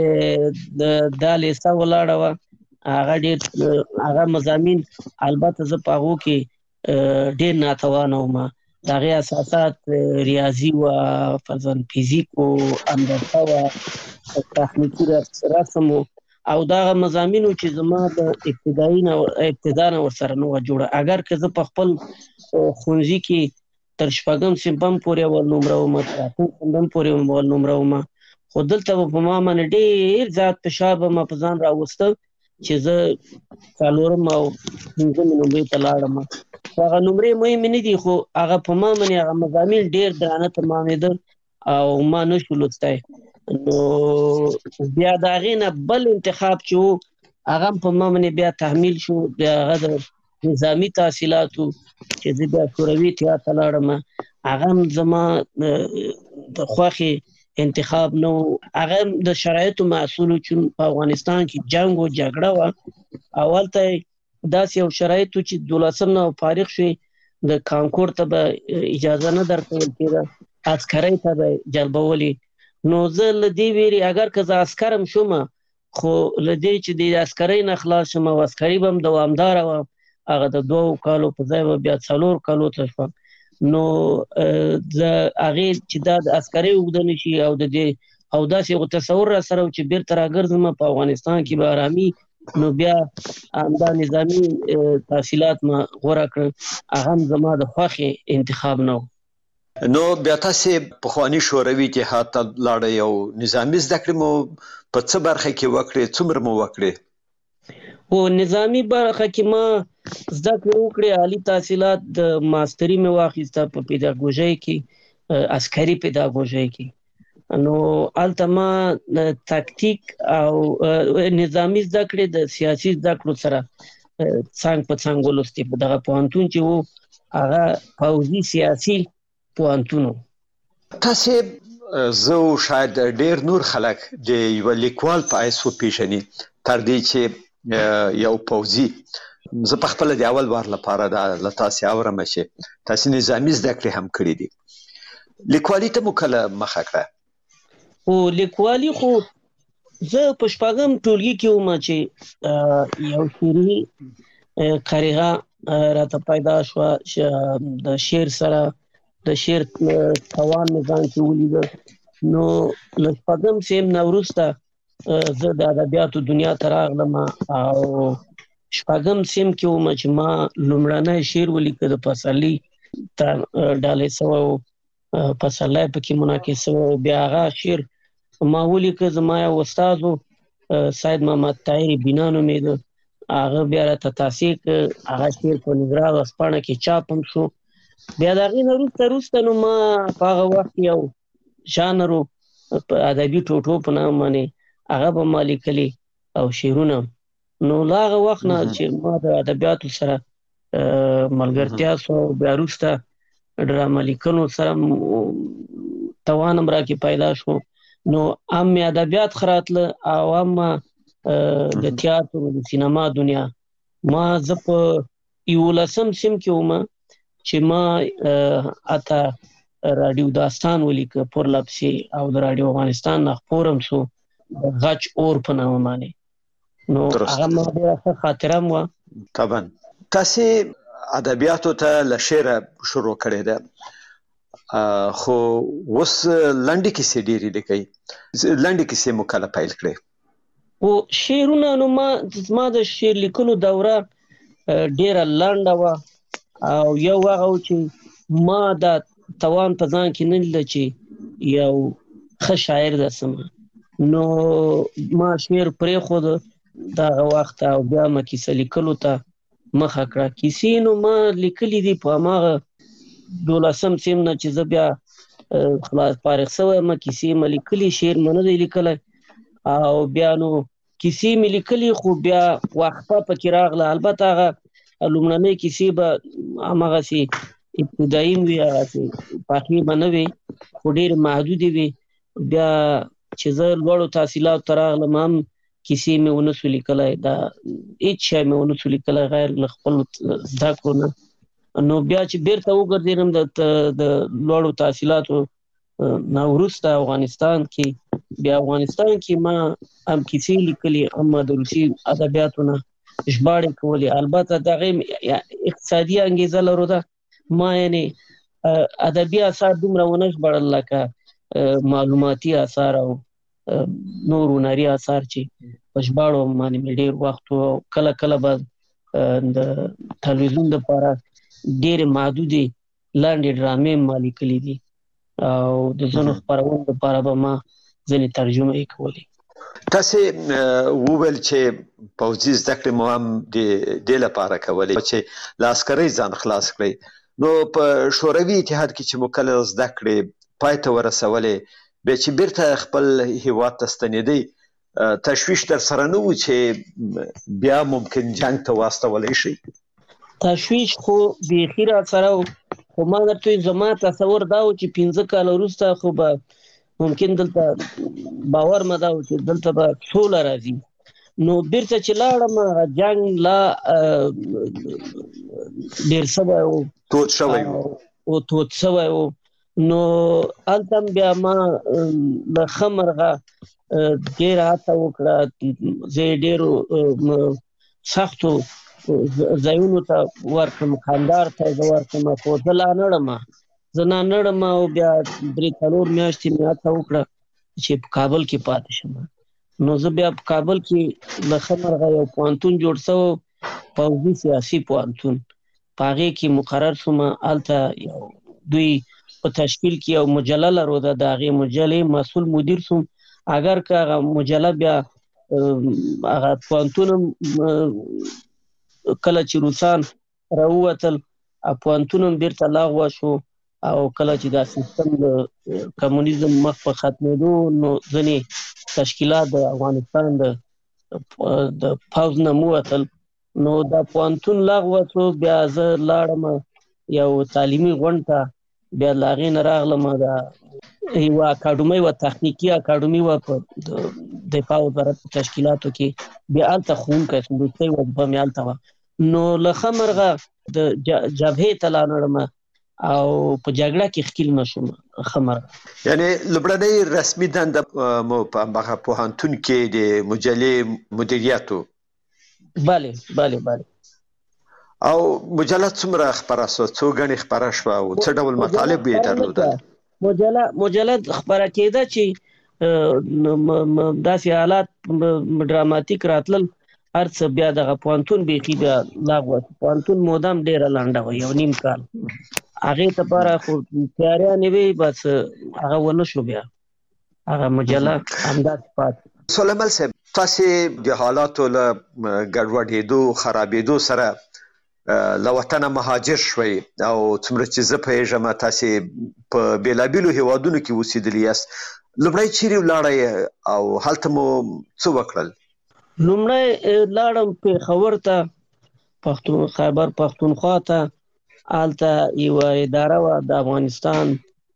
چې دا لیسه ولاړه وه هغه ډېر هغه مضامین البته زه په هغو کې ډېر ناتوانه وم. د هغې اساسات ریاضي وه، فرضاً فزیک و، هندسه وه، تخنیکي رسم و او دغه مضامینو چې زما د ابتدایي نه ابتدا نه ورسره نه وه جوړه. اگر که زه په خپل ښوونځي کې تر شپږم صنف هم پورې اول نمره وم، تر اتم صنف هم پورې اول نمره وم، خو دلته به په ما باندې ډېر زیات فشار به ما په ځان راوسته چې زه څلورم او پنځمې نمرې ته لاړم. خو هغه نمرې مهمې نه دي خو هغه په ما باندې هغه مضامین ډېر درانه تمامېدل او ما نه شو لوستی. نو بیا د هغې نه بل انتخاب چې و هغه هم په ما باندې بیا تحمیل شو، بیا هغه د نظامي تحصیلاتو چې زه بیا شوروي اتحاد ته لاړم. هغه هم زما د خوښې انتخاب نه و، هغه هم د شرایطو محصول و چې په افغانستان کې جنګ و جګړه وه او هلته داسې یو شرایط و چې دولسم نه فارغ شوې د کانکور ته به اجازه نه درکول کېده، عسکرۍ ته به جلبولې. نو زه له دې ویرې اگر که زه عسکر هم شوم خو له دې چې د عسکرۍ نه خلاص شم او عسکري به هم دوامداره وه، هغه د دوو کالو په ځای به بیا څلور کالو ته شوم. نو زه هغې چې دا د عسکرۍ اوږده نه شي او د دې او داسې یو تصور را سره و چې بیرته راګرځم په افغانستان کې به ارامي، نو بیا همدا نظامي تحصیلات ما غوره کړل. هغه هم زما د خوښې انتخاب نه و. نو بیا تاسې پخواني شوروي اتحاد ته لاړئ او نظامي زده کړې مو په څه برخه کې وکړې؟ څومره مو وکړې؟ او نظامي برخه کې ما زده کړې وکړې، عالي تحصیلات د ماستري مې واخیسته په پیداګوژۍ کې، عسکري پیداګوژۍ کې. نو هلته ما تکتیک او نظامي زده کړې د سیاسي زده کړو سره څنګ په څنګ ولوستې. په دغه پوهنتون چې و هغه پوځي سیاسي پوهنتون و. تاسې زه او شاید ډېر نور خلک د یوه لیکوال په حیث وپېژني تر دې چې یو پوځي. زه په خپله د اول وار لپاره دا له تاسې اورم چې تاسې نظامي زده کړې هم کړي دي. لیکوالي ته مو کله مخه کړه؟ خو لیکوالي خو زه په شپږم ټولګي کې وم چې یو شعري قریغه راته پیدا شوه د شعر سره، د شعر توان مې ځان کې ولیده. نو له شپږم صنف نه وروسته زه د ادبیاتو دنیا ته راغلم او شپږم صنف کې وم چې ما لومړنی شعر ولیکه د پسرلي ته ډالۍ سوی و، پسرلی پکې منعکس سوی و. بیا هغه شعر ما ولیکه، زما یو استاد و سید محمد طاهر بینا نومېده، هغه بیا راته تاسیح کړ. هغه شعر په نظرا ورځپاڼه کې چاپ هم شو. بیا د هغې نه وروسته وروسته نو ما په هغه وخت یو ژانر و په ادبي ټوټو په نام باندې، هغه به ما لیکلي او شعرونه. نو له هغه وخت نه چې ما د ادبیاتو سره ملګرتیا سو، بیا وروسته ډرامه لیکنو سره توان هم راکې پیدا شو. نو هم مې ادبیات ښه راتله او هم د تیاتر د سینما دنیا. ما زه په یولسم صنف کې وم چې ما اته راډیو داستان ولیکه پرلپسې او د راډیو افغانستان نه خپور هم سو غچ اور په نامه باندې. نو هغه ما ډېره ښه خاطره هم وه. طبعا تاسې ادبیاتو ته له شعره شروع کړې ده، خو اوس لنډې کیسې ډېرې لیکئ. لنډې کیسې مو کله پیل کړې؟ خو شعرونه نو ما زما د شعر لیکلو دوره ډېره لنډه وه او یو هغه و چې ما دا توان په ځان کې نه لیده چې یو ښه شاعر درسم. نو ما شعر پرېښود دغه وخت او بیا ما کیسه لیکلو ته مخه کړه. کیسې نو ما لیکلي دي په هماغه دولسم صنف نه چې زه بیا خلاص فارغ شوی یم، کیسې مې لیکلي، شعر مې نه دی لیکلی. او بیا نو کیسې مې لیکلي خو بیا وقفه پکې راغله. البته هغه لومړنۍ کیسې به هماغسې ابتدایي وي، هغسې پخې به نه وي خو ډېرې محدودې وي. بیا چې زه لوړو تحصیلاتو ته راغلم هم کیسې مې ونه سو لیکلی، دا هېڅ شی مې ونه سو لیکلی غیر له خپلو زده کړو نه. نو بیا چې بیرته وګرځېدم د لوړو تحصیلاتو نه وروسته افغانستان کې، بیا افغانستان کې ما هم کیسې لیکلي، هم د روسي ادبیاتو نه ژباړې کولې. البته د هغې اقتصادي انګېزه لرو ده، ما یعنې ادبي اثار دومره ونه ژباړل لکه معلوماتي اثار او نور هنري اثار چې په ژباړو باندې مې ډېر وخت و. کله کله به د تلویزیون دپاره ډېرې محدودې لنډې ډرامې ما لیکلي دي او د ځینو خپرونو دپاره به ما ځینې ترجمه یې کولې. تاسې وویل چې پوځي زده کړې مو هم د دې لپاره کولې چې له عسکرۍ ځان خلاص کړئ. نو په شوروي اتحاد کې چې مو کله زده کړې پای ته ورسولې، بیا چې بیرته خپل هیواد ته ستنېدئ، تشویش در سره نه و چې بیا ممکن جنګ ته واستولی شئ؟ تشویش خو بیخي را سره و، خو ما درته زما تصور دا و چې پنځه کاله وروسته خو به ممکن دلته باور مې دا و چې دلته به سوله راځي. نو بیرته چې لاړم جنګ لا ډېر شوی و، تود شوی و او تود شوی و. نو هلته هم بیا ما له ښه مرغه ډېره هڅه وکړه، زه یې ډېرو سختو ځایونو ته ورکړم، کندهار ته زه ورکړم، خو زه لا نړم زه لا نړم او بیا درې څلور میاشتې مې هڅه وکړه چې په کابل کې پاتې شم. نو زه بیا په کابل کې له ښه مرغه یو پوهنتون جوړ شوی، پوځي سیاسي پوهنتون، په هغې کې مقرر شوم. هلته یو دوی په تشکیل کې یو مجله لرو ده، د هغې مجلې مسؤل مدیر شوم. اگر که هغه مجله بیا هغه پوهنتون کله چې روسان راووتل پوهنتون هم بیرته لغوه شو او کله چې دا سیستم د کمونیزم مخ په ختمېدو نو ځینې تشکیلات د افغانستان د د پوځ نه ووتل نو دا پوهنتون لغوه شو. بیا زه لاړم یو تعلیمي غونډ ته بیا له هغې نه راغلم دا یوه اکاډمۍ وه تخنیکي اکاډمي وه په دفاع وزارت په تشکیلاتو کې بیا هلته ښوونکی شوم وروستۍ وظیفه مې هلته وه نو له ښه مرغه د جبهې ته لاړم او په جګړه کې ښکیل نه شوم ښه مرغه یعنې لومړنۍ رسمي دنده مو په هماغه پوهنتون کې د مجلې مدیریت و. بله بله بله او مجله څومره خپره سوه څو ګڼې خپره شوه او څه ډول مطالب یې درلودل؟ مجله مجله خپره کېده چې داسې حالات ډراماتیک راتلل هر څه بیا دغه پوهنتون بیخي بیا لغوه پوهنتون مودام ډېره لنډه وه یو نیم کال هغې دپاره خو تیاریانې وې بس هغه ونه شو بیا هغه مجله همداسې پاتې. سلیمان صاحب تاسې د حالاتو له ګډوډېدو خرابېدو سره له وطنه مهاجر شوئ او څومره چې زه پوهېږم تاسې په بېلابېلو هېوادونو کې اوسېدلي یاست. لومړی چیرې ولاړئ او هلته مو څه وکړل؟ لومړی لاړم پېښور ته پښتون خیبر پښتونخوا ته هلته یوه اداره وه د افغانستان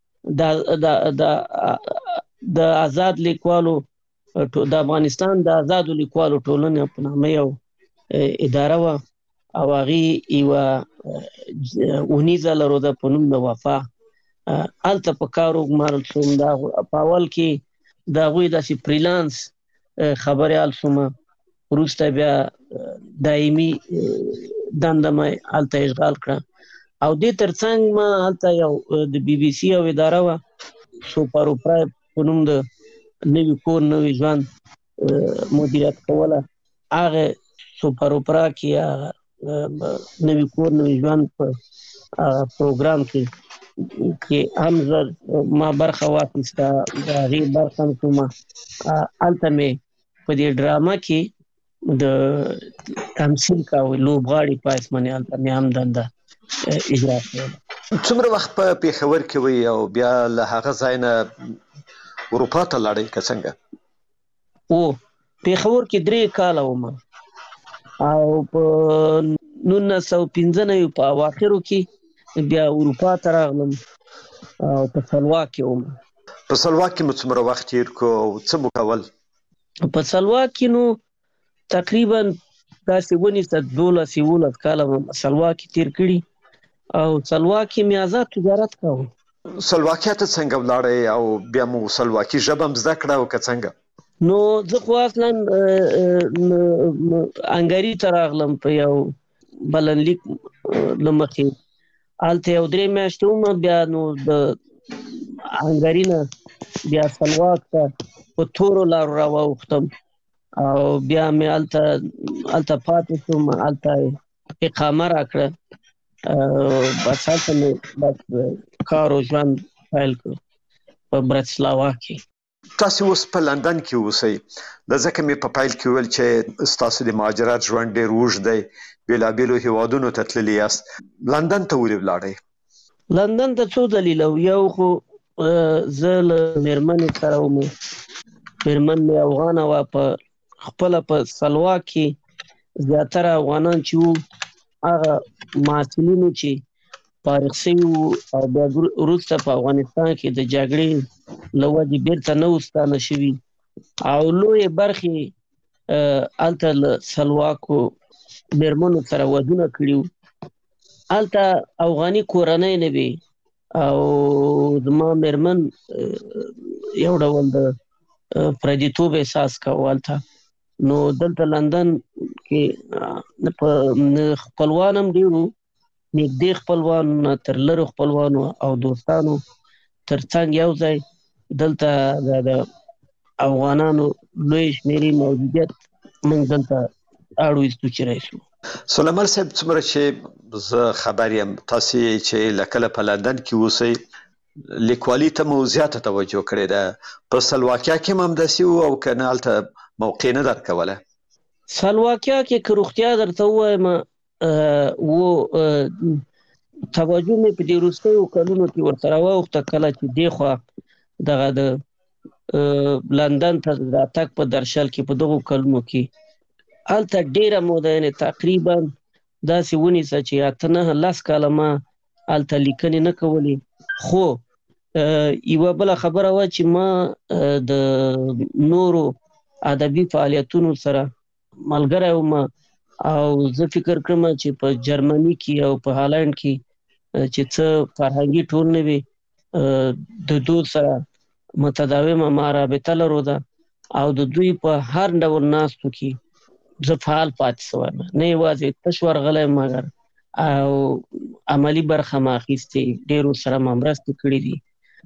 د آزاد لیکوالو د افغانستان د آزادو لیکوالو ټولنې په نامه یو اداره وه او هغې یوه اونیزه لرو ده په نوم د وفا هلته په کار وګمارل شوم. په اول کې د هغوی داسې فریلانس خبریال شوم وروسته بیا دایمي دنده مې هلته اشغال کړه او دې تر څنګ ما هلته یو د بي بي سي یو اداره وه سوپر اوپرا په نوم د نوي کور نوي ژوند مدیریت کوله. هغه سوپر اوپرا کې نوي کور نوي ژوند په پروګرام کې کې هم زه ما برخه واخیسته د هغې برخه هم کومه هلته مې په دې ډرامه کې د تمثیل کاوه لوبغاړي په حیث باندې هلته مې هم دنده اجرا کوله. څومره وخت په پېښور کې وئ او بیا له هغه ځای نه اروپا ته لاړئ که څنګه؟ او پېښور کې درې کاله وم او په نولس سوه پنځه نوي په اواخرو کې بیا اروپا ته راغلم او په سلواک کې وم. په سلواک کې مو څومره وخت تېر کړو او څه مو کول؟ په سلواک کې نو تقریبا داسې ونیسه دولس یولس کاله مې سلواک کې تېر کړي او سلواک کې مې آزاد تجارت کاوه. سلواکیا ته څنګه ولاړئ او بیا مو سلواکي ژبه هم زده کړه او که څنګه؟ نو زه خو اصلا انګري ته راغلم په یو بلنلیک له مخې هلته یو درې میاشتې وم بیا نو د انګري نه بیا سلواک ته په تورو لارو راواوښتم او بیا مې هلته هلته پاتې شوم هلته اقامه راکړه بس هلته مې بس کار او ژوند پیل کړو په براتسلاوا کې. تاسې اوس په لندن کې اوسئ د ځکه مې په پیل کې ویل چې ستاسو د مهاجرت ژوند ډېر اوږد دی بېلابېلو هېوادونو ته تللي یاست. لندن ته ولې ولاړئ؟ لندن ته څو دلیله یو خو زه له مېرمنې سره وم مېرمن مې افغانه وه په خپله په سلواک کې زیاتره افغانان چې وو هغه محصلینو چې فارغ شوي وو او بیا وروسته په افغانستان کې د جګړې له وجې بیرته نه وستانه شوي او لویې برخې هلته له سلواکو مېرمنو سره ودونه کړي وو. هلته افغاني کورنۍ نه وې او زما مېرمن یو ډول د پردیتوب احساس کوه هلته. نو دلته لندن کې خپلوان هم ډېر وو نږدې خپلوان تر لرو خپلوانو او دوستانو تر څنګ یو ځای دلته د افغانانو لوی شمېرې موجودیت موږ دلته اړو ایستو چې راشو. سلیمان صاحب څومره چې زه خبر یم تاسې چې له کله په لندن کې اوسئ لیکوالي ته مو زیاته توجه کړې ده. په سلواکیا کې هم همداسې وو او که نه هلته موقع نه درکوله؟ سلواکیا کې که روغتیا درته ووایم و توجه مې په دې وروستیو کلونو کې ورسره واوښته کله چې دې خوا دغه د لندن ته د راتګ په درشل کې په دغو کلونو کې هلته ډېره موده یعنې تقریبا داسې ونیسه چې اته نه لس کاله ما هلته لیکنې نه کولې. خو یوه بله خبره وه چې ما د نورو ادبي فعالیتونو سره ملګری وم او زه فکر کړم چې په جرمني کې او په هالند کې چې څه فرهنګي ټولنې وي د دوی سره متداومه ما رابطه لرو ده او د دوی په هر ډول ناستو کې زه فعال پاتې شوی یم، نه یوازې تش ورغلی مګر او عملي برخه ما اخیستې، ډېرو سره ما مرستې کړي دي.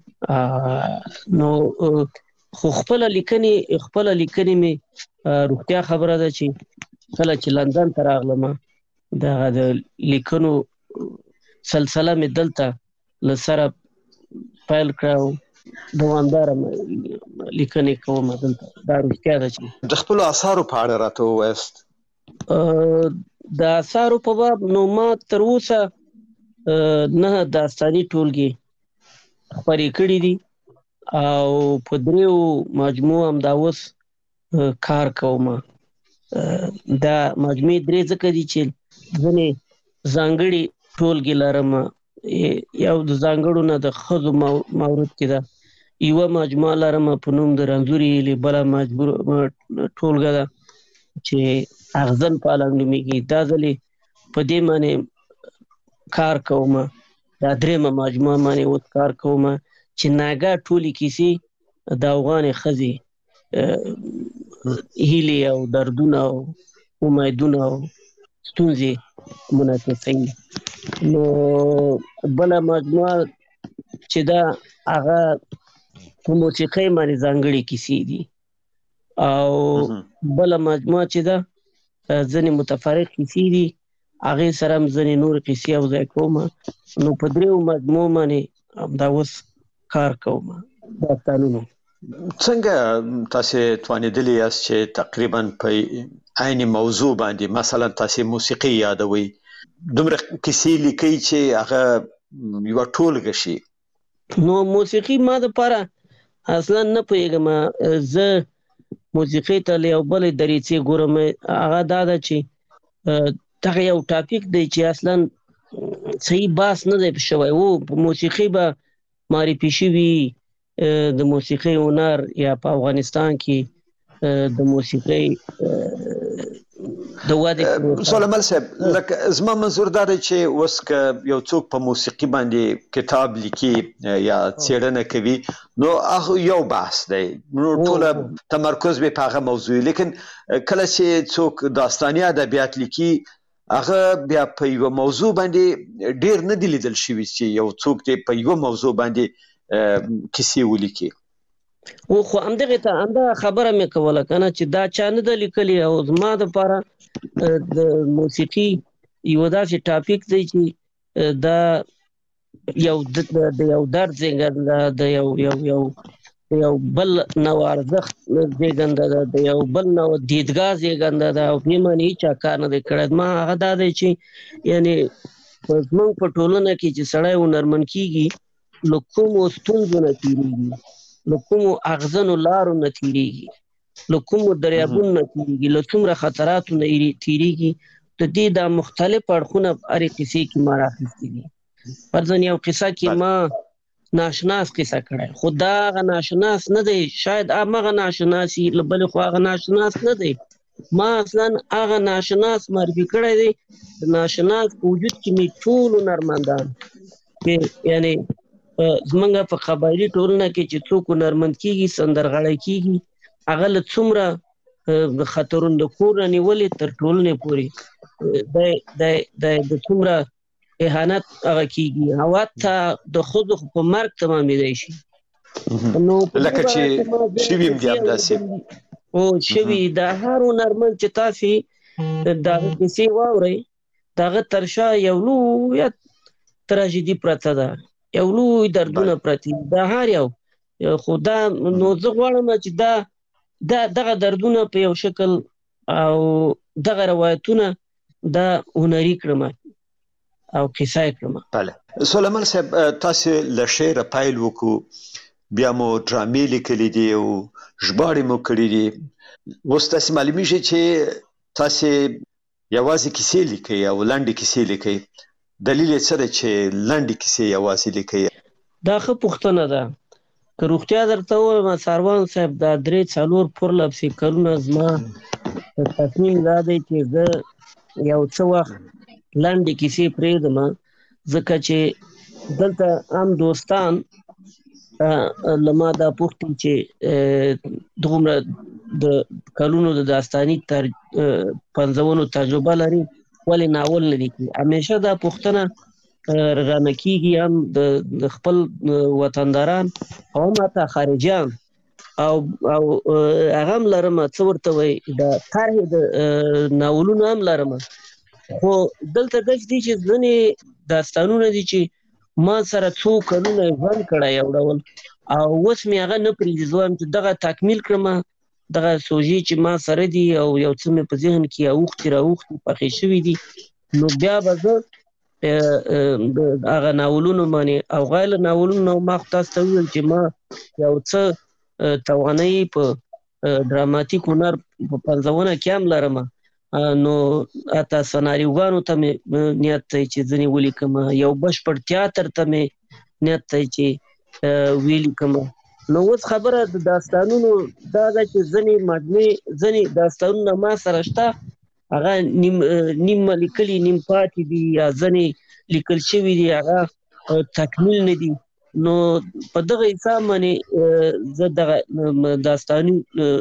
نو خو خپله لیکنې خپله لیکنې مې روغتیا خبره ده چې کله چې لندن ته راغلم دغه د لیکنو سلسله مې دلته له سره پیل کړه او دوامداره لیکنې کوم دلته. دا روغتیا ده چې د خپلو اثارو په اړه راته ووایاست. د اثارو په باب نو ما تر اوسه نه داستاني ټولګې خپرې کړي دي او په دریو مجموع همدا اوس کار کوم. دا مجموعې درې ځکه دي چې ځینې ځانګړي ټولګې لرم، یو د ځانګړو نه د ښځو مورد کې ده، یوه مجموعه لرم په نوم د رنځورې هیلې، بله ټولګه ده چې اغزن پالنګ نومیږي. دا ځلې په دې باندې کار کوم. دا درېیمه مجموعه باندې اوس کار کوم چې ناګاه ټولې کیسې د افغانې ښځې هیلې او دردونه او امیدونه او ستونزې منعکسوي. نو بله مجموعه چې ده هغه په موسیقۍ باندې ځانګړې کیسې دي او بله مجموعه چې ده ځینې متفرق کیسې دي، هغې سره هم ځینې نورې کیسې یوځای کوم. نو په دریو مجموعو باندې همدا اوس کار کوم داستانونو. څنګه تاسې توانېدلی یاست چې تقریبا په عین موضوع باندې مثلا تاسې موسیقي یادوئ، دومره کیسې لیکئ چې هغه یوه ټولګه شي؟ نو موسیقي ما دپاره اصلا نه پوهېږم. زه موسیقۍ ته له یو بلې دریڅې ګورم. هغه دا ده چې دغه یو ټاپک دی چې اصلا صحیح بحث نه دی شوی. او موسیقي به معرفي شوي د موسیقۍ هنر یا په افغانستان کې د موسیقۍ د ودې سلیمان صاحب، لکه زما منظور دا دی چې اوس که یو څوک په موسیقي باندې کتاب لیکي یا څېړنه کوي نو هغه یو بحث دی، نو ټوله تمرکز به په هغه موضوع وي. لیکن کله چې څوک داستاني ادبیات لیکي هغه بیا په یوه موضوع باندې ډېر نه دي لیدل شوي چې یو څوک دی په یوه موضوع باندې کیسې ولیکي. او خو همدغې ته همدغه خبره مې کوله که نه چې دا چا نه ده لیکلي. او زما دپاره د موسیقي یوه داسې ټاپک دی چې دا یو د یو درد زېږنده ده، د یو یو یو د یو بل نوع ارزښت زېږنده ده، د یو بل نوع دیدګاه زېږنده ده او په دې باندې هېچا کار نه دی کړی. ما هغه دا دی چې یعنې زموږ په ټولنه کې چې سړی هنرمند کېږي له کومو ستونزو نه تېرېږي، له کومو اغزنو لارو نه تېرېږي، له کومو دریابونو نه تېرېږي، له څومره خطراتو نه تېرېږي. د دې دا مختلف اړخونه هرې قصې کې ما راخیستي دي. فرضاً یو قصه کې ما ناشناس قصه کړی، خو دا هغه ناشناس نه دی، شاید همغه ناشناس وي، له بلې خوا هغه ناشناس نه دی. ما اصلا هغه ناشناس معرفي کړی دی. د ناشناس په وجود کې مې ټول هنرمندان چې یعنې زمونږ په قبایلي ټولنه کې چې څوک هنرمند کېږي، سندرغاړی کېږي، هغه له څومره خطرونو د کور نه نیولې تر ټولنې پورې دی د څومره اهانت هغه کېږي او حتی د ښځو په مرګ تمامېدی شي. لکه چې شوي هم دي همداسې او شوي د هر هنرمند چې تاسې د هغه کیسې واورئ د هغه تر شا یو لویه تراژیدي پرته ده، یو لوی دردونه پرتې دي، دا هر یو. خو دا نو زه غواړم چې دا دا دغه دردونه په یو شکل او دغه روایتونه دا هنري کړم او کیسه کړم. بله سلیمان صاحب تاسو له شعر پیل وکړو، بیا مو ډرامې لیکلې دي او ژباړې مو کړې دي. اوس تاسو معلومیږي چې تاسو یوازې کیسې لیکئ او لنډې کیسې لیکئ. دلیل یې څه دی چې لنډې کیسې یوازې لیکئ؟ دا ښه پوښتنه ده. که روغتیا درته ووایم ساروان صاحب، دا درې څلور پرله پسې کلونه زما تصمیم دا دی چې زه یو څه وخت لنډې کیسې پرېږدم، ځکه چې دلته عام دوستان له ما دا پوښتي چې دومره د کلونو د داستاني پنځونو تجربه لري ولې ناول نه لیکي. همیشه دا پوښتنه رانه کېږي، هم د خپل وطنداران او هم حتی خارجیان او او هغه هم لرم څه ورته وایي د طرحې د ناولونو هم لرم. خو دلته داسې دي چې ځینې داستانونه دي چې ما سره څو کلونه ژوند کړی یو ډول، او اوس مې هغه نه پرېږدي. زه وایم چې دغه تکمیل کړم، دغه سوژې چې ما سره دي او یو څه مې په ذهن کې اوښتي راوښتي پخې شوي دي، نو بیا به زه هغه ناولونو باندې او غیر ناولونو ما خو تاسو ته وویل چې ما یو څه توانایي په ډراماتیک هنر په پنځونه کې هم لرم، نو حتی سناریوګانو ته مې نیت دی چې ځینې ولیکم، یو بشپړ تیاتر ته مې نیت دی چې ولیکم. نو اوس خبره د داستانونو دا ده چې ځینې مجموعې ځینې داستانونه ما سره شته، هغه نیم نیم لیکلي نیم پاتې دي، یا ځینې لیکل شوي دي هغه تکمیل نه دي. نو په دغه حساب باندې زه دغه داستاني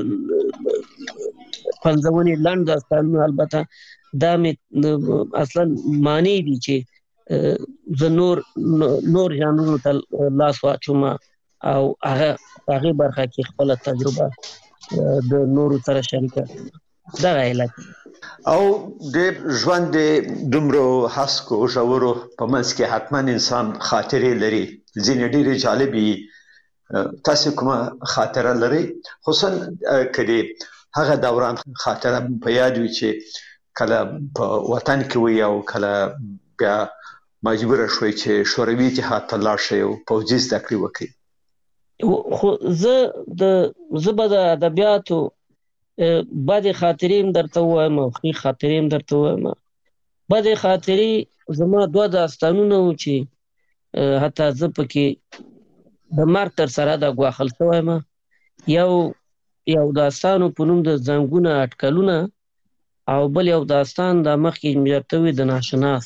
پنځونې لنډ داستانونه البته دا مې اصلا معنی دي چې زه نور نور ژانرونو ته لاس واچوم او هغه هغې برخه کې خپله تجربه د نورو سره شریکه دغه علت. او د ژوند د دومره هسکو ژورو په منځ کې حتما انسان خاطرې لري، ځینې ډېرې جالبې. تاسو کومه خاطره لرئ، خصوصا که د هغه دوران خاطره په یاد وي چې کله په وطن کې وي او کله بیا مجبوره شوئ چې شوروي اتحاد ته لاړ شئ او پوځي زده کړې وکړئ؟ خو زه د زه به د ادبیاتو بدې خاطرې هم درته ووایم او ښې خاطرې هم درته ووایم. بدې خاطرې زما دوه داستانونه وو چې حتی زه پکې د مرګ تر سره د ګواښل شوی یم. یو یو داستان په نوم د زنګونه اټکلونه، او بل یو داستان د مخکې مې درته وویل د ناشناس.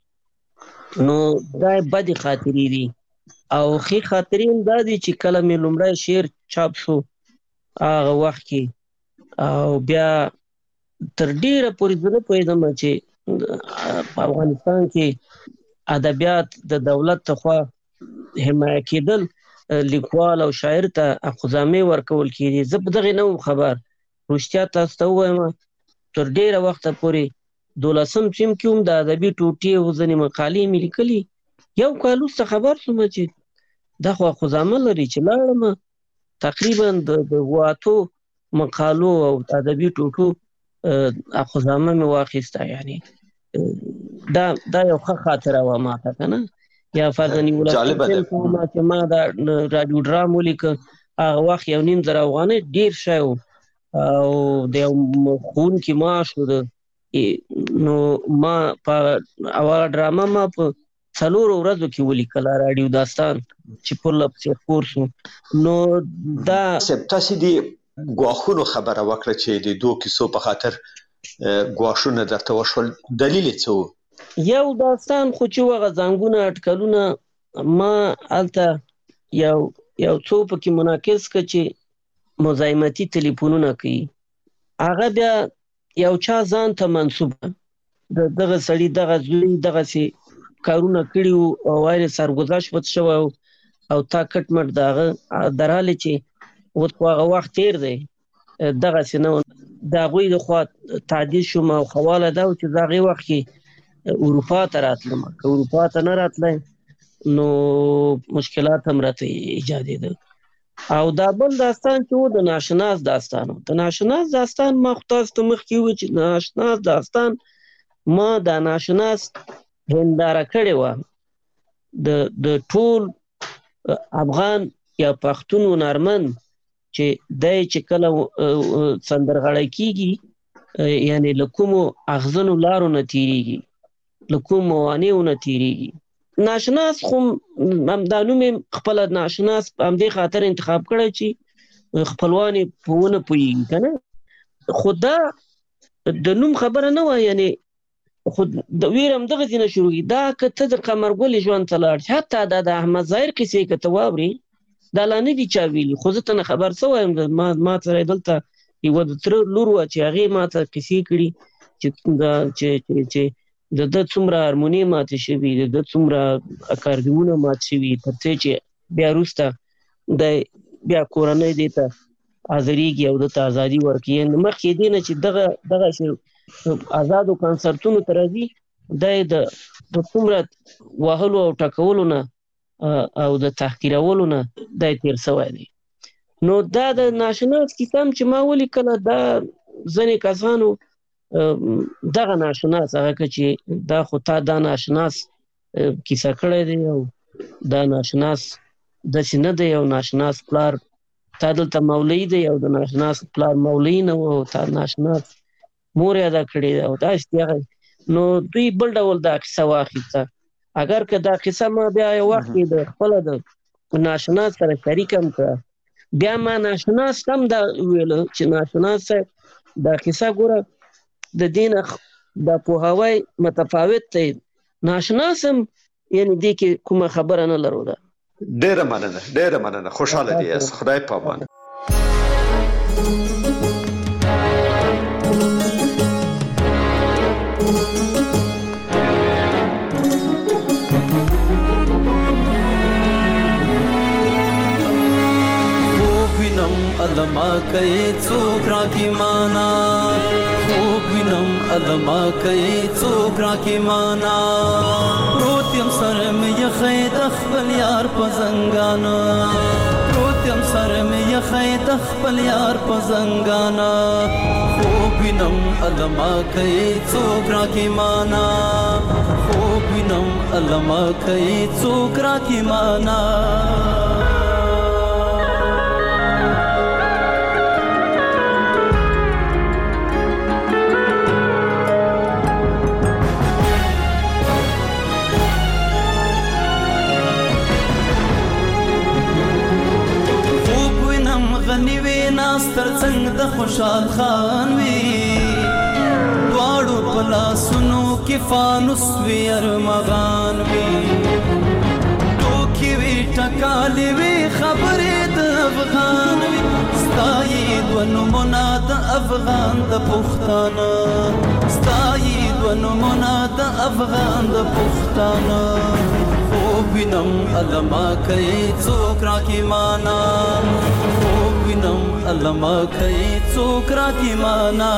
نو دا بدې خاطرې دي. او ښې خاطرې هم دا دي چې کله مې لومړی شعر چاپ شو هغه وخت کې، او بیا تر ډیره پورې زه نه پوهېدم چې په افغانستان کې ادبیات د دولت لخوا حمایه کېدل، لیکوال او شاعر ته اخذامې ورکول کېدي. زه په دغې نه وم خبر. رښتیا تاسو ته ووایم تر ډیره وخته پورې دولسم صنف کې هم د ادبي ټوټې او ځینې مقالې مې لیکلي. یو کال وروسته خبر شوم چې دا خو اخذامه لري، چې لاړم تقریبا د اووه اتو مقالو او ادبي ټوټو اخذامه مې واخیسته. یعنی دا دا یو ښه خاطره وه ماته که نه. یا فرضاً یولسم صنف وم چې ما دا راډیو ډرام ولیکه، هغه وخت یو نیم زره افغانۍ ډېر شی و، او د یو ښوونکي معاش و. نو ما په هغه ډرامه ما په څلورو ورځو کې ولیکله راډیو داستان چې پرله پسې خپور شو. نو دا تاسې د ګواښونو خبره وکړه چې د دوو کیسو په خاطر ګواښونه درته وشول، دلیل یې څه و؟ یو داستان خو چې هغه زنګونه اټکلونه، ما هلته یو یو څو پکې منعکس کړه چې مزاحمتي تلیفونونه کوي. هغه بیا یو چا ځان ته منسوب د دغه سړي دغه زوی دغسې کارونه کړي وو او وایي سرګذشت پته شوی او تا کټ مټ د هغه در حالې چې اوس خو هغه وخت تېر دی دغسې نه و. د هغوی د خوا تعدیل شوم او خواله دا و چې د هغې وخت کې اروپا ته راتلم. که اروپا ته نه راتلی نو مشکلات هم راته ایجادېده. او دا بل داستان چې و د ناشناس داستان و. د ناشناس داستان ما خو تاسو ته مخکې وویل چې د ناشناس داستان ما دا ناشناس هنداره کړې وه د د ټول افغان یا پښتون هنرمند چې دی چې کله سندرغاړی کېږي یعنې له کومو اغزنو لارو نه تېرېږي له کومو موانعو نه تېرېږي. ناشناس خو همدا نوم یې خپله ناشناس په همدې خاطر انتخاب کړی چې خپلوان یې په ونه پوهېږي که نه. خو دا د نوم خبره نه وه، یعنې خو د ویر همدغسې نه شروع کېږي. دا که ته د قمرګلې ژوند ته لاړ شې، حتی دا د احمد ظاهر کیسې که ته واورې دا لا نه دي چا ویلي، خو زه ته نه خبر څه وایم. ما ما سره دلته یوه د تره لور وه چې هغې ما ته کیسې کړي چې چې د ده څومره هارمونۍ ماتې شوي، د ده څومره اکاردیونه مات شوي، تر څو چې بیا وروسته دی بیا کورنۍ دې ته حاضرېږي او ده ته ازادي ورکوي. مخکې دې نه چې دغه دغسې آزادو کنسرتونو ته راځي، دی د څومره وهلو او ټکولو نه او د تحقیرولو نه دی تېر سوی دی. نو دا د ناشناس کیسه هم چې ما ولیکله، دا ځینې کسانو دغه ناشناس هغه که چې دا خو تا دا ناشناس کیسه کړی دی او دا ناشناس داسې نه دی، او ناشناس پلار تا دلته مولوي دی او د ناشناس پلار مولوي نه و او تا ناشناس مور یې ادا کړې ده او داسې هغه. نو دوی بل ډول دا کیسه واخیسته. اگر که دا قصه ما بیا یو وخت کې د خپله د ناشناس سره شریک هم کړه، بیا ما ناشناس هم دا وویله چې ناشناس صاحب دا قصه ګوره د دې نه دا پوهاوی متفاوت دی، ناشناس هم یعنې دې کې کومه خبره نه لرو. ده ډېره مننه ډېره مننه، خوشحاله دې یاست، خدای پامان. علما کوي څوک راکې مانا، خوب وینم علما کوي څوک راکې مانا، پروت یم سر مې یخی د خپل یار په زنګانا، پروت یم سر مې یخی د خپل یار په زنګانا، خوب وینم علما کوي څوک راکې مانا، خوب وینم علما کوي څوک راکې مانا. غنیوی ناستر څنګ د خوشحال خان وی، دواړو په لاسونو کې فانوس وی ارمغان وی، ټوکې وی ټکالې وی خبرې د افغان وی، ستایي دوه نومونه د افغان د پښتانه، ستایي دوه نومونه د افغان د پښتانه، خوب وینم علما کوي څوک راکې مانا، خوب وینم علما کوي څوک راکې مانا.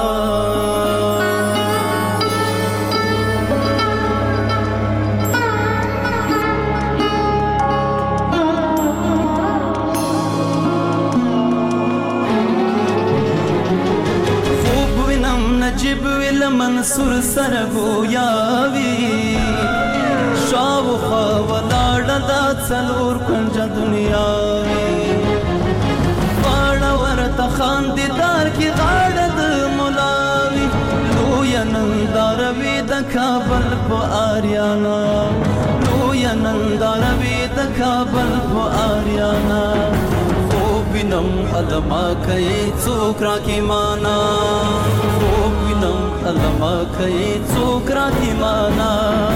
خوب وینم نجیب ویل منصور سره گویا وی، شاوخوا ولاړه دا څلور کنجه دنیا وي، غاړه ورته خاندیدار کې غاړه د ملا وي، لویه ننداره وي د کابل په آریانا، لویه ننداره وي د کابل په آریانا، خوب وینم علما کوي څوک راکې مانا، خوب وینم علما کوي څوک راکې مانا.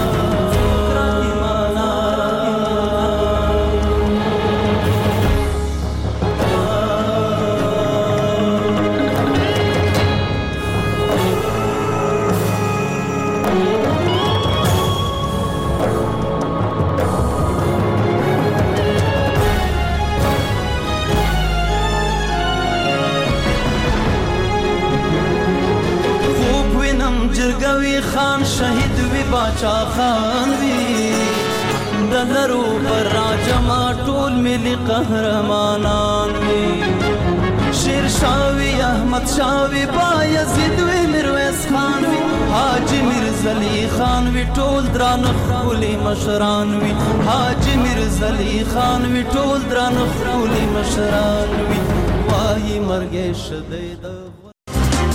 جرګوي خان شهید وی باچا خان وی، د لرو پر راجما ټول ملي قهرمانان وی، شیر شاه وی احمد شاه وی بایزید وی میرویس خان وی، حاجی میرزلی خان وی ټول درانه خولي مشران وی حاجی میرزلی خان وی ټول درانه خولي مشران وی وای مرګ شدید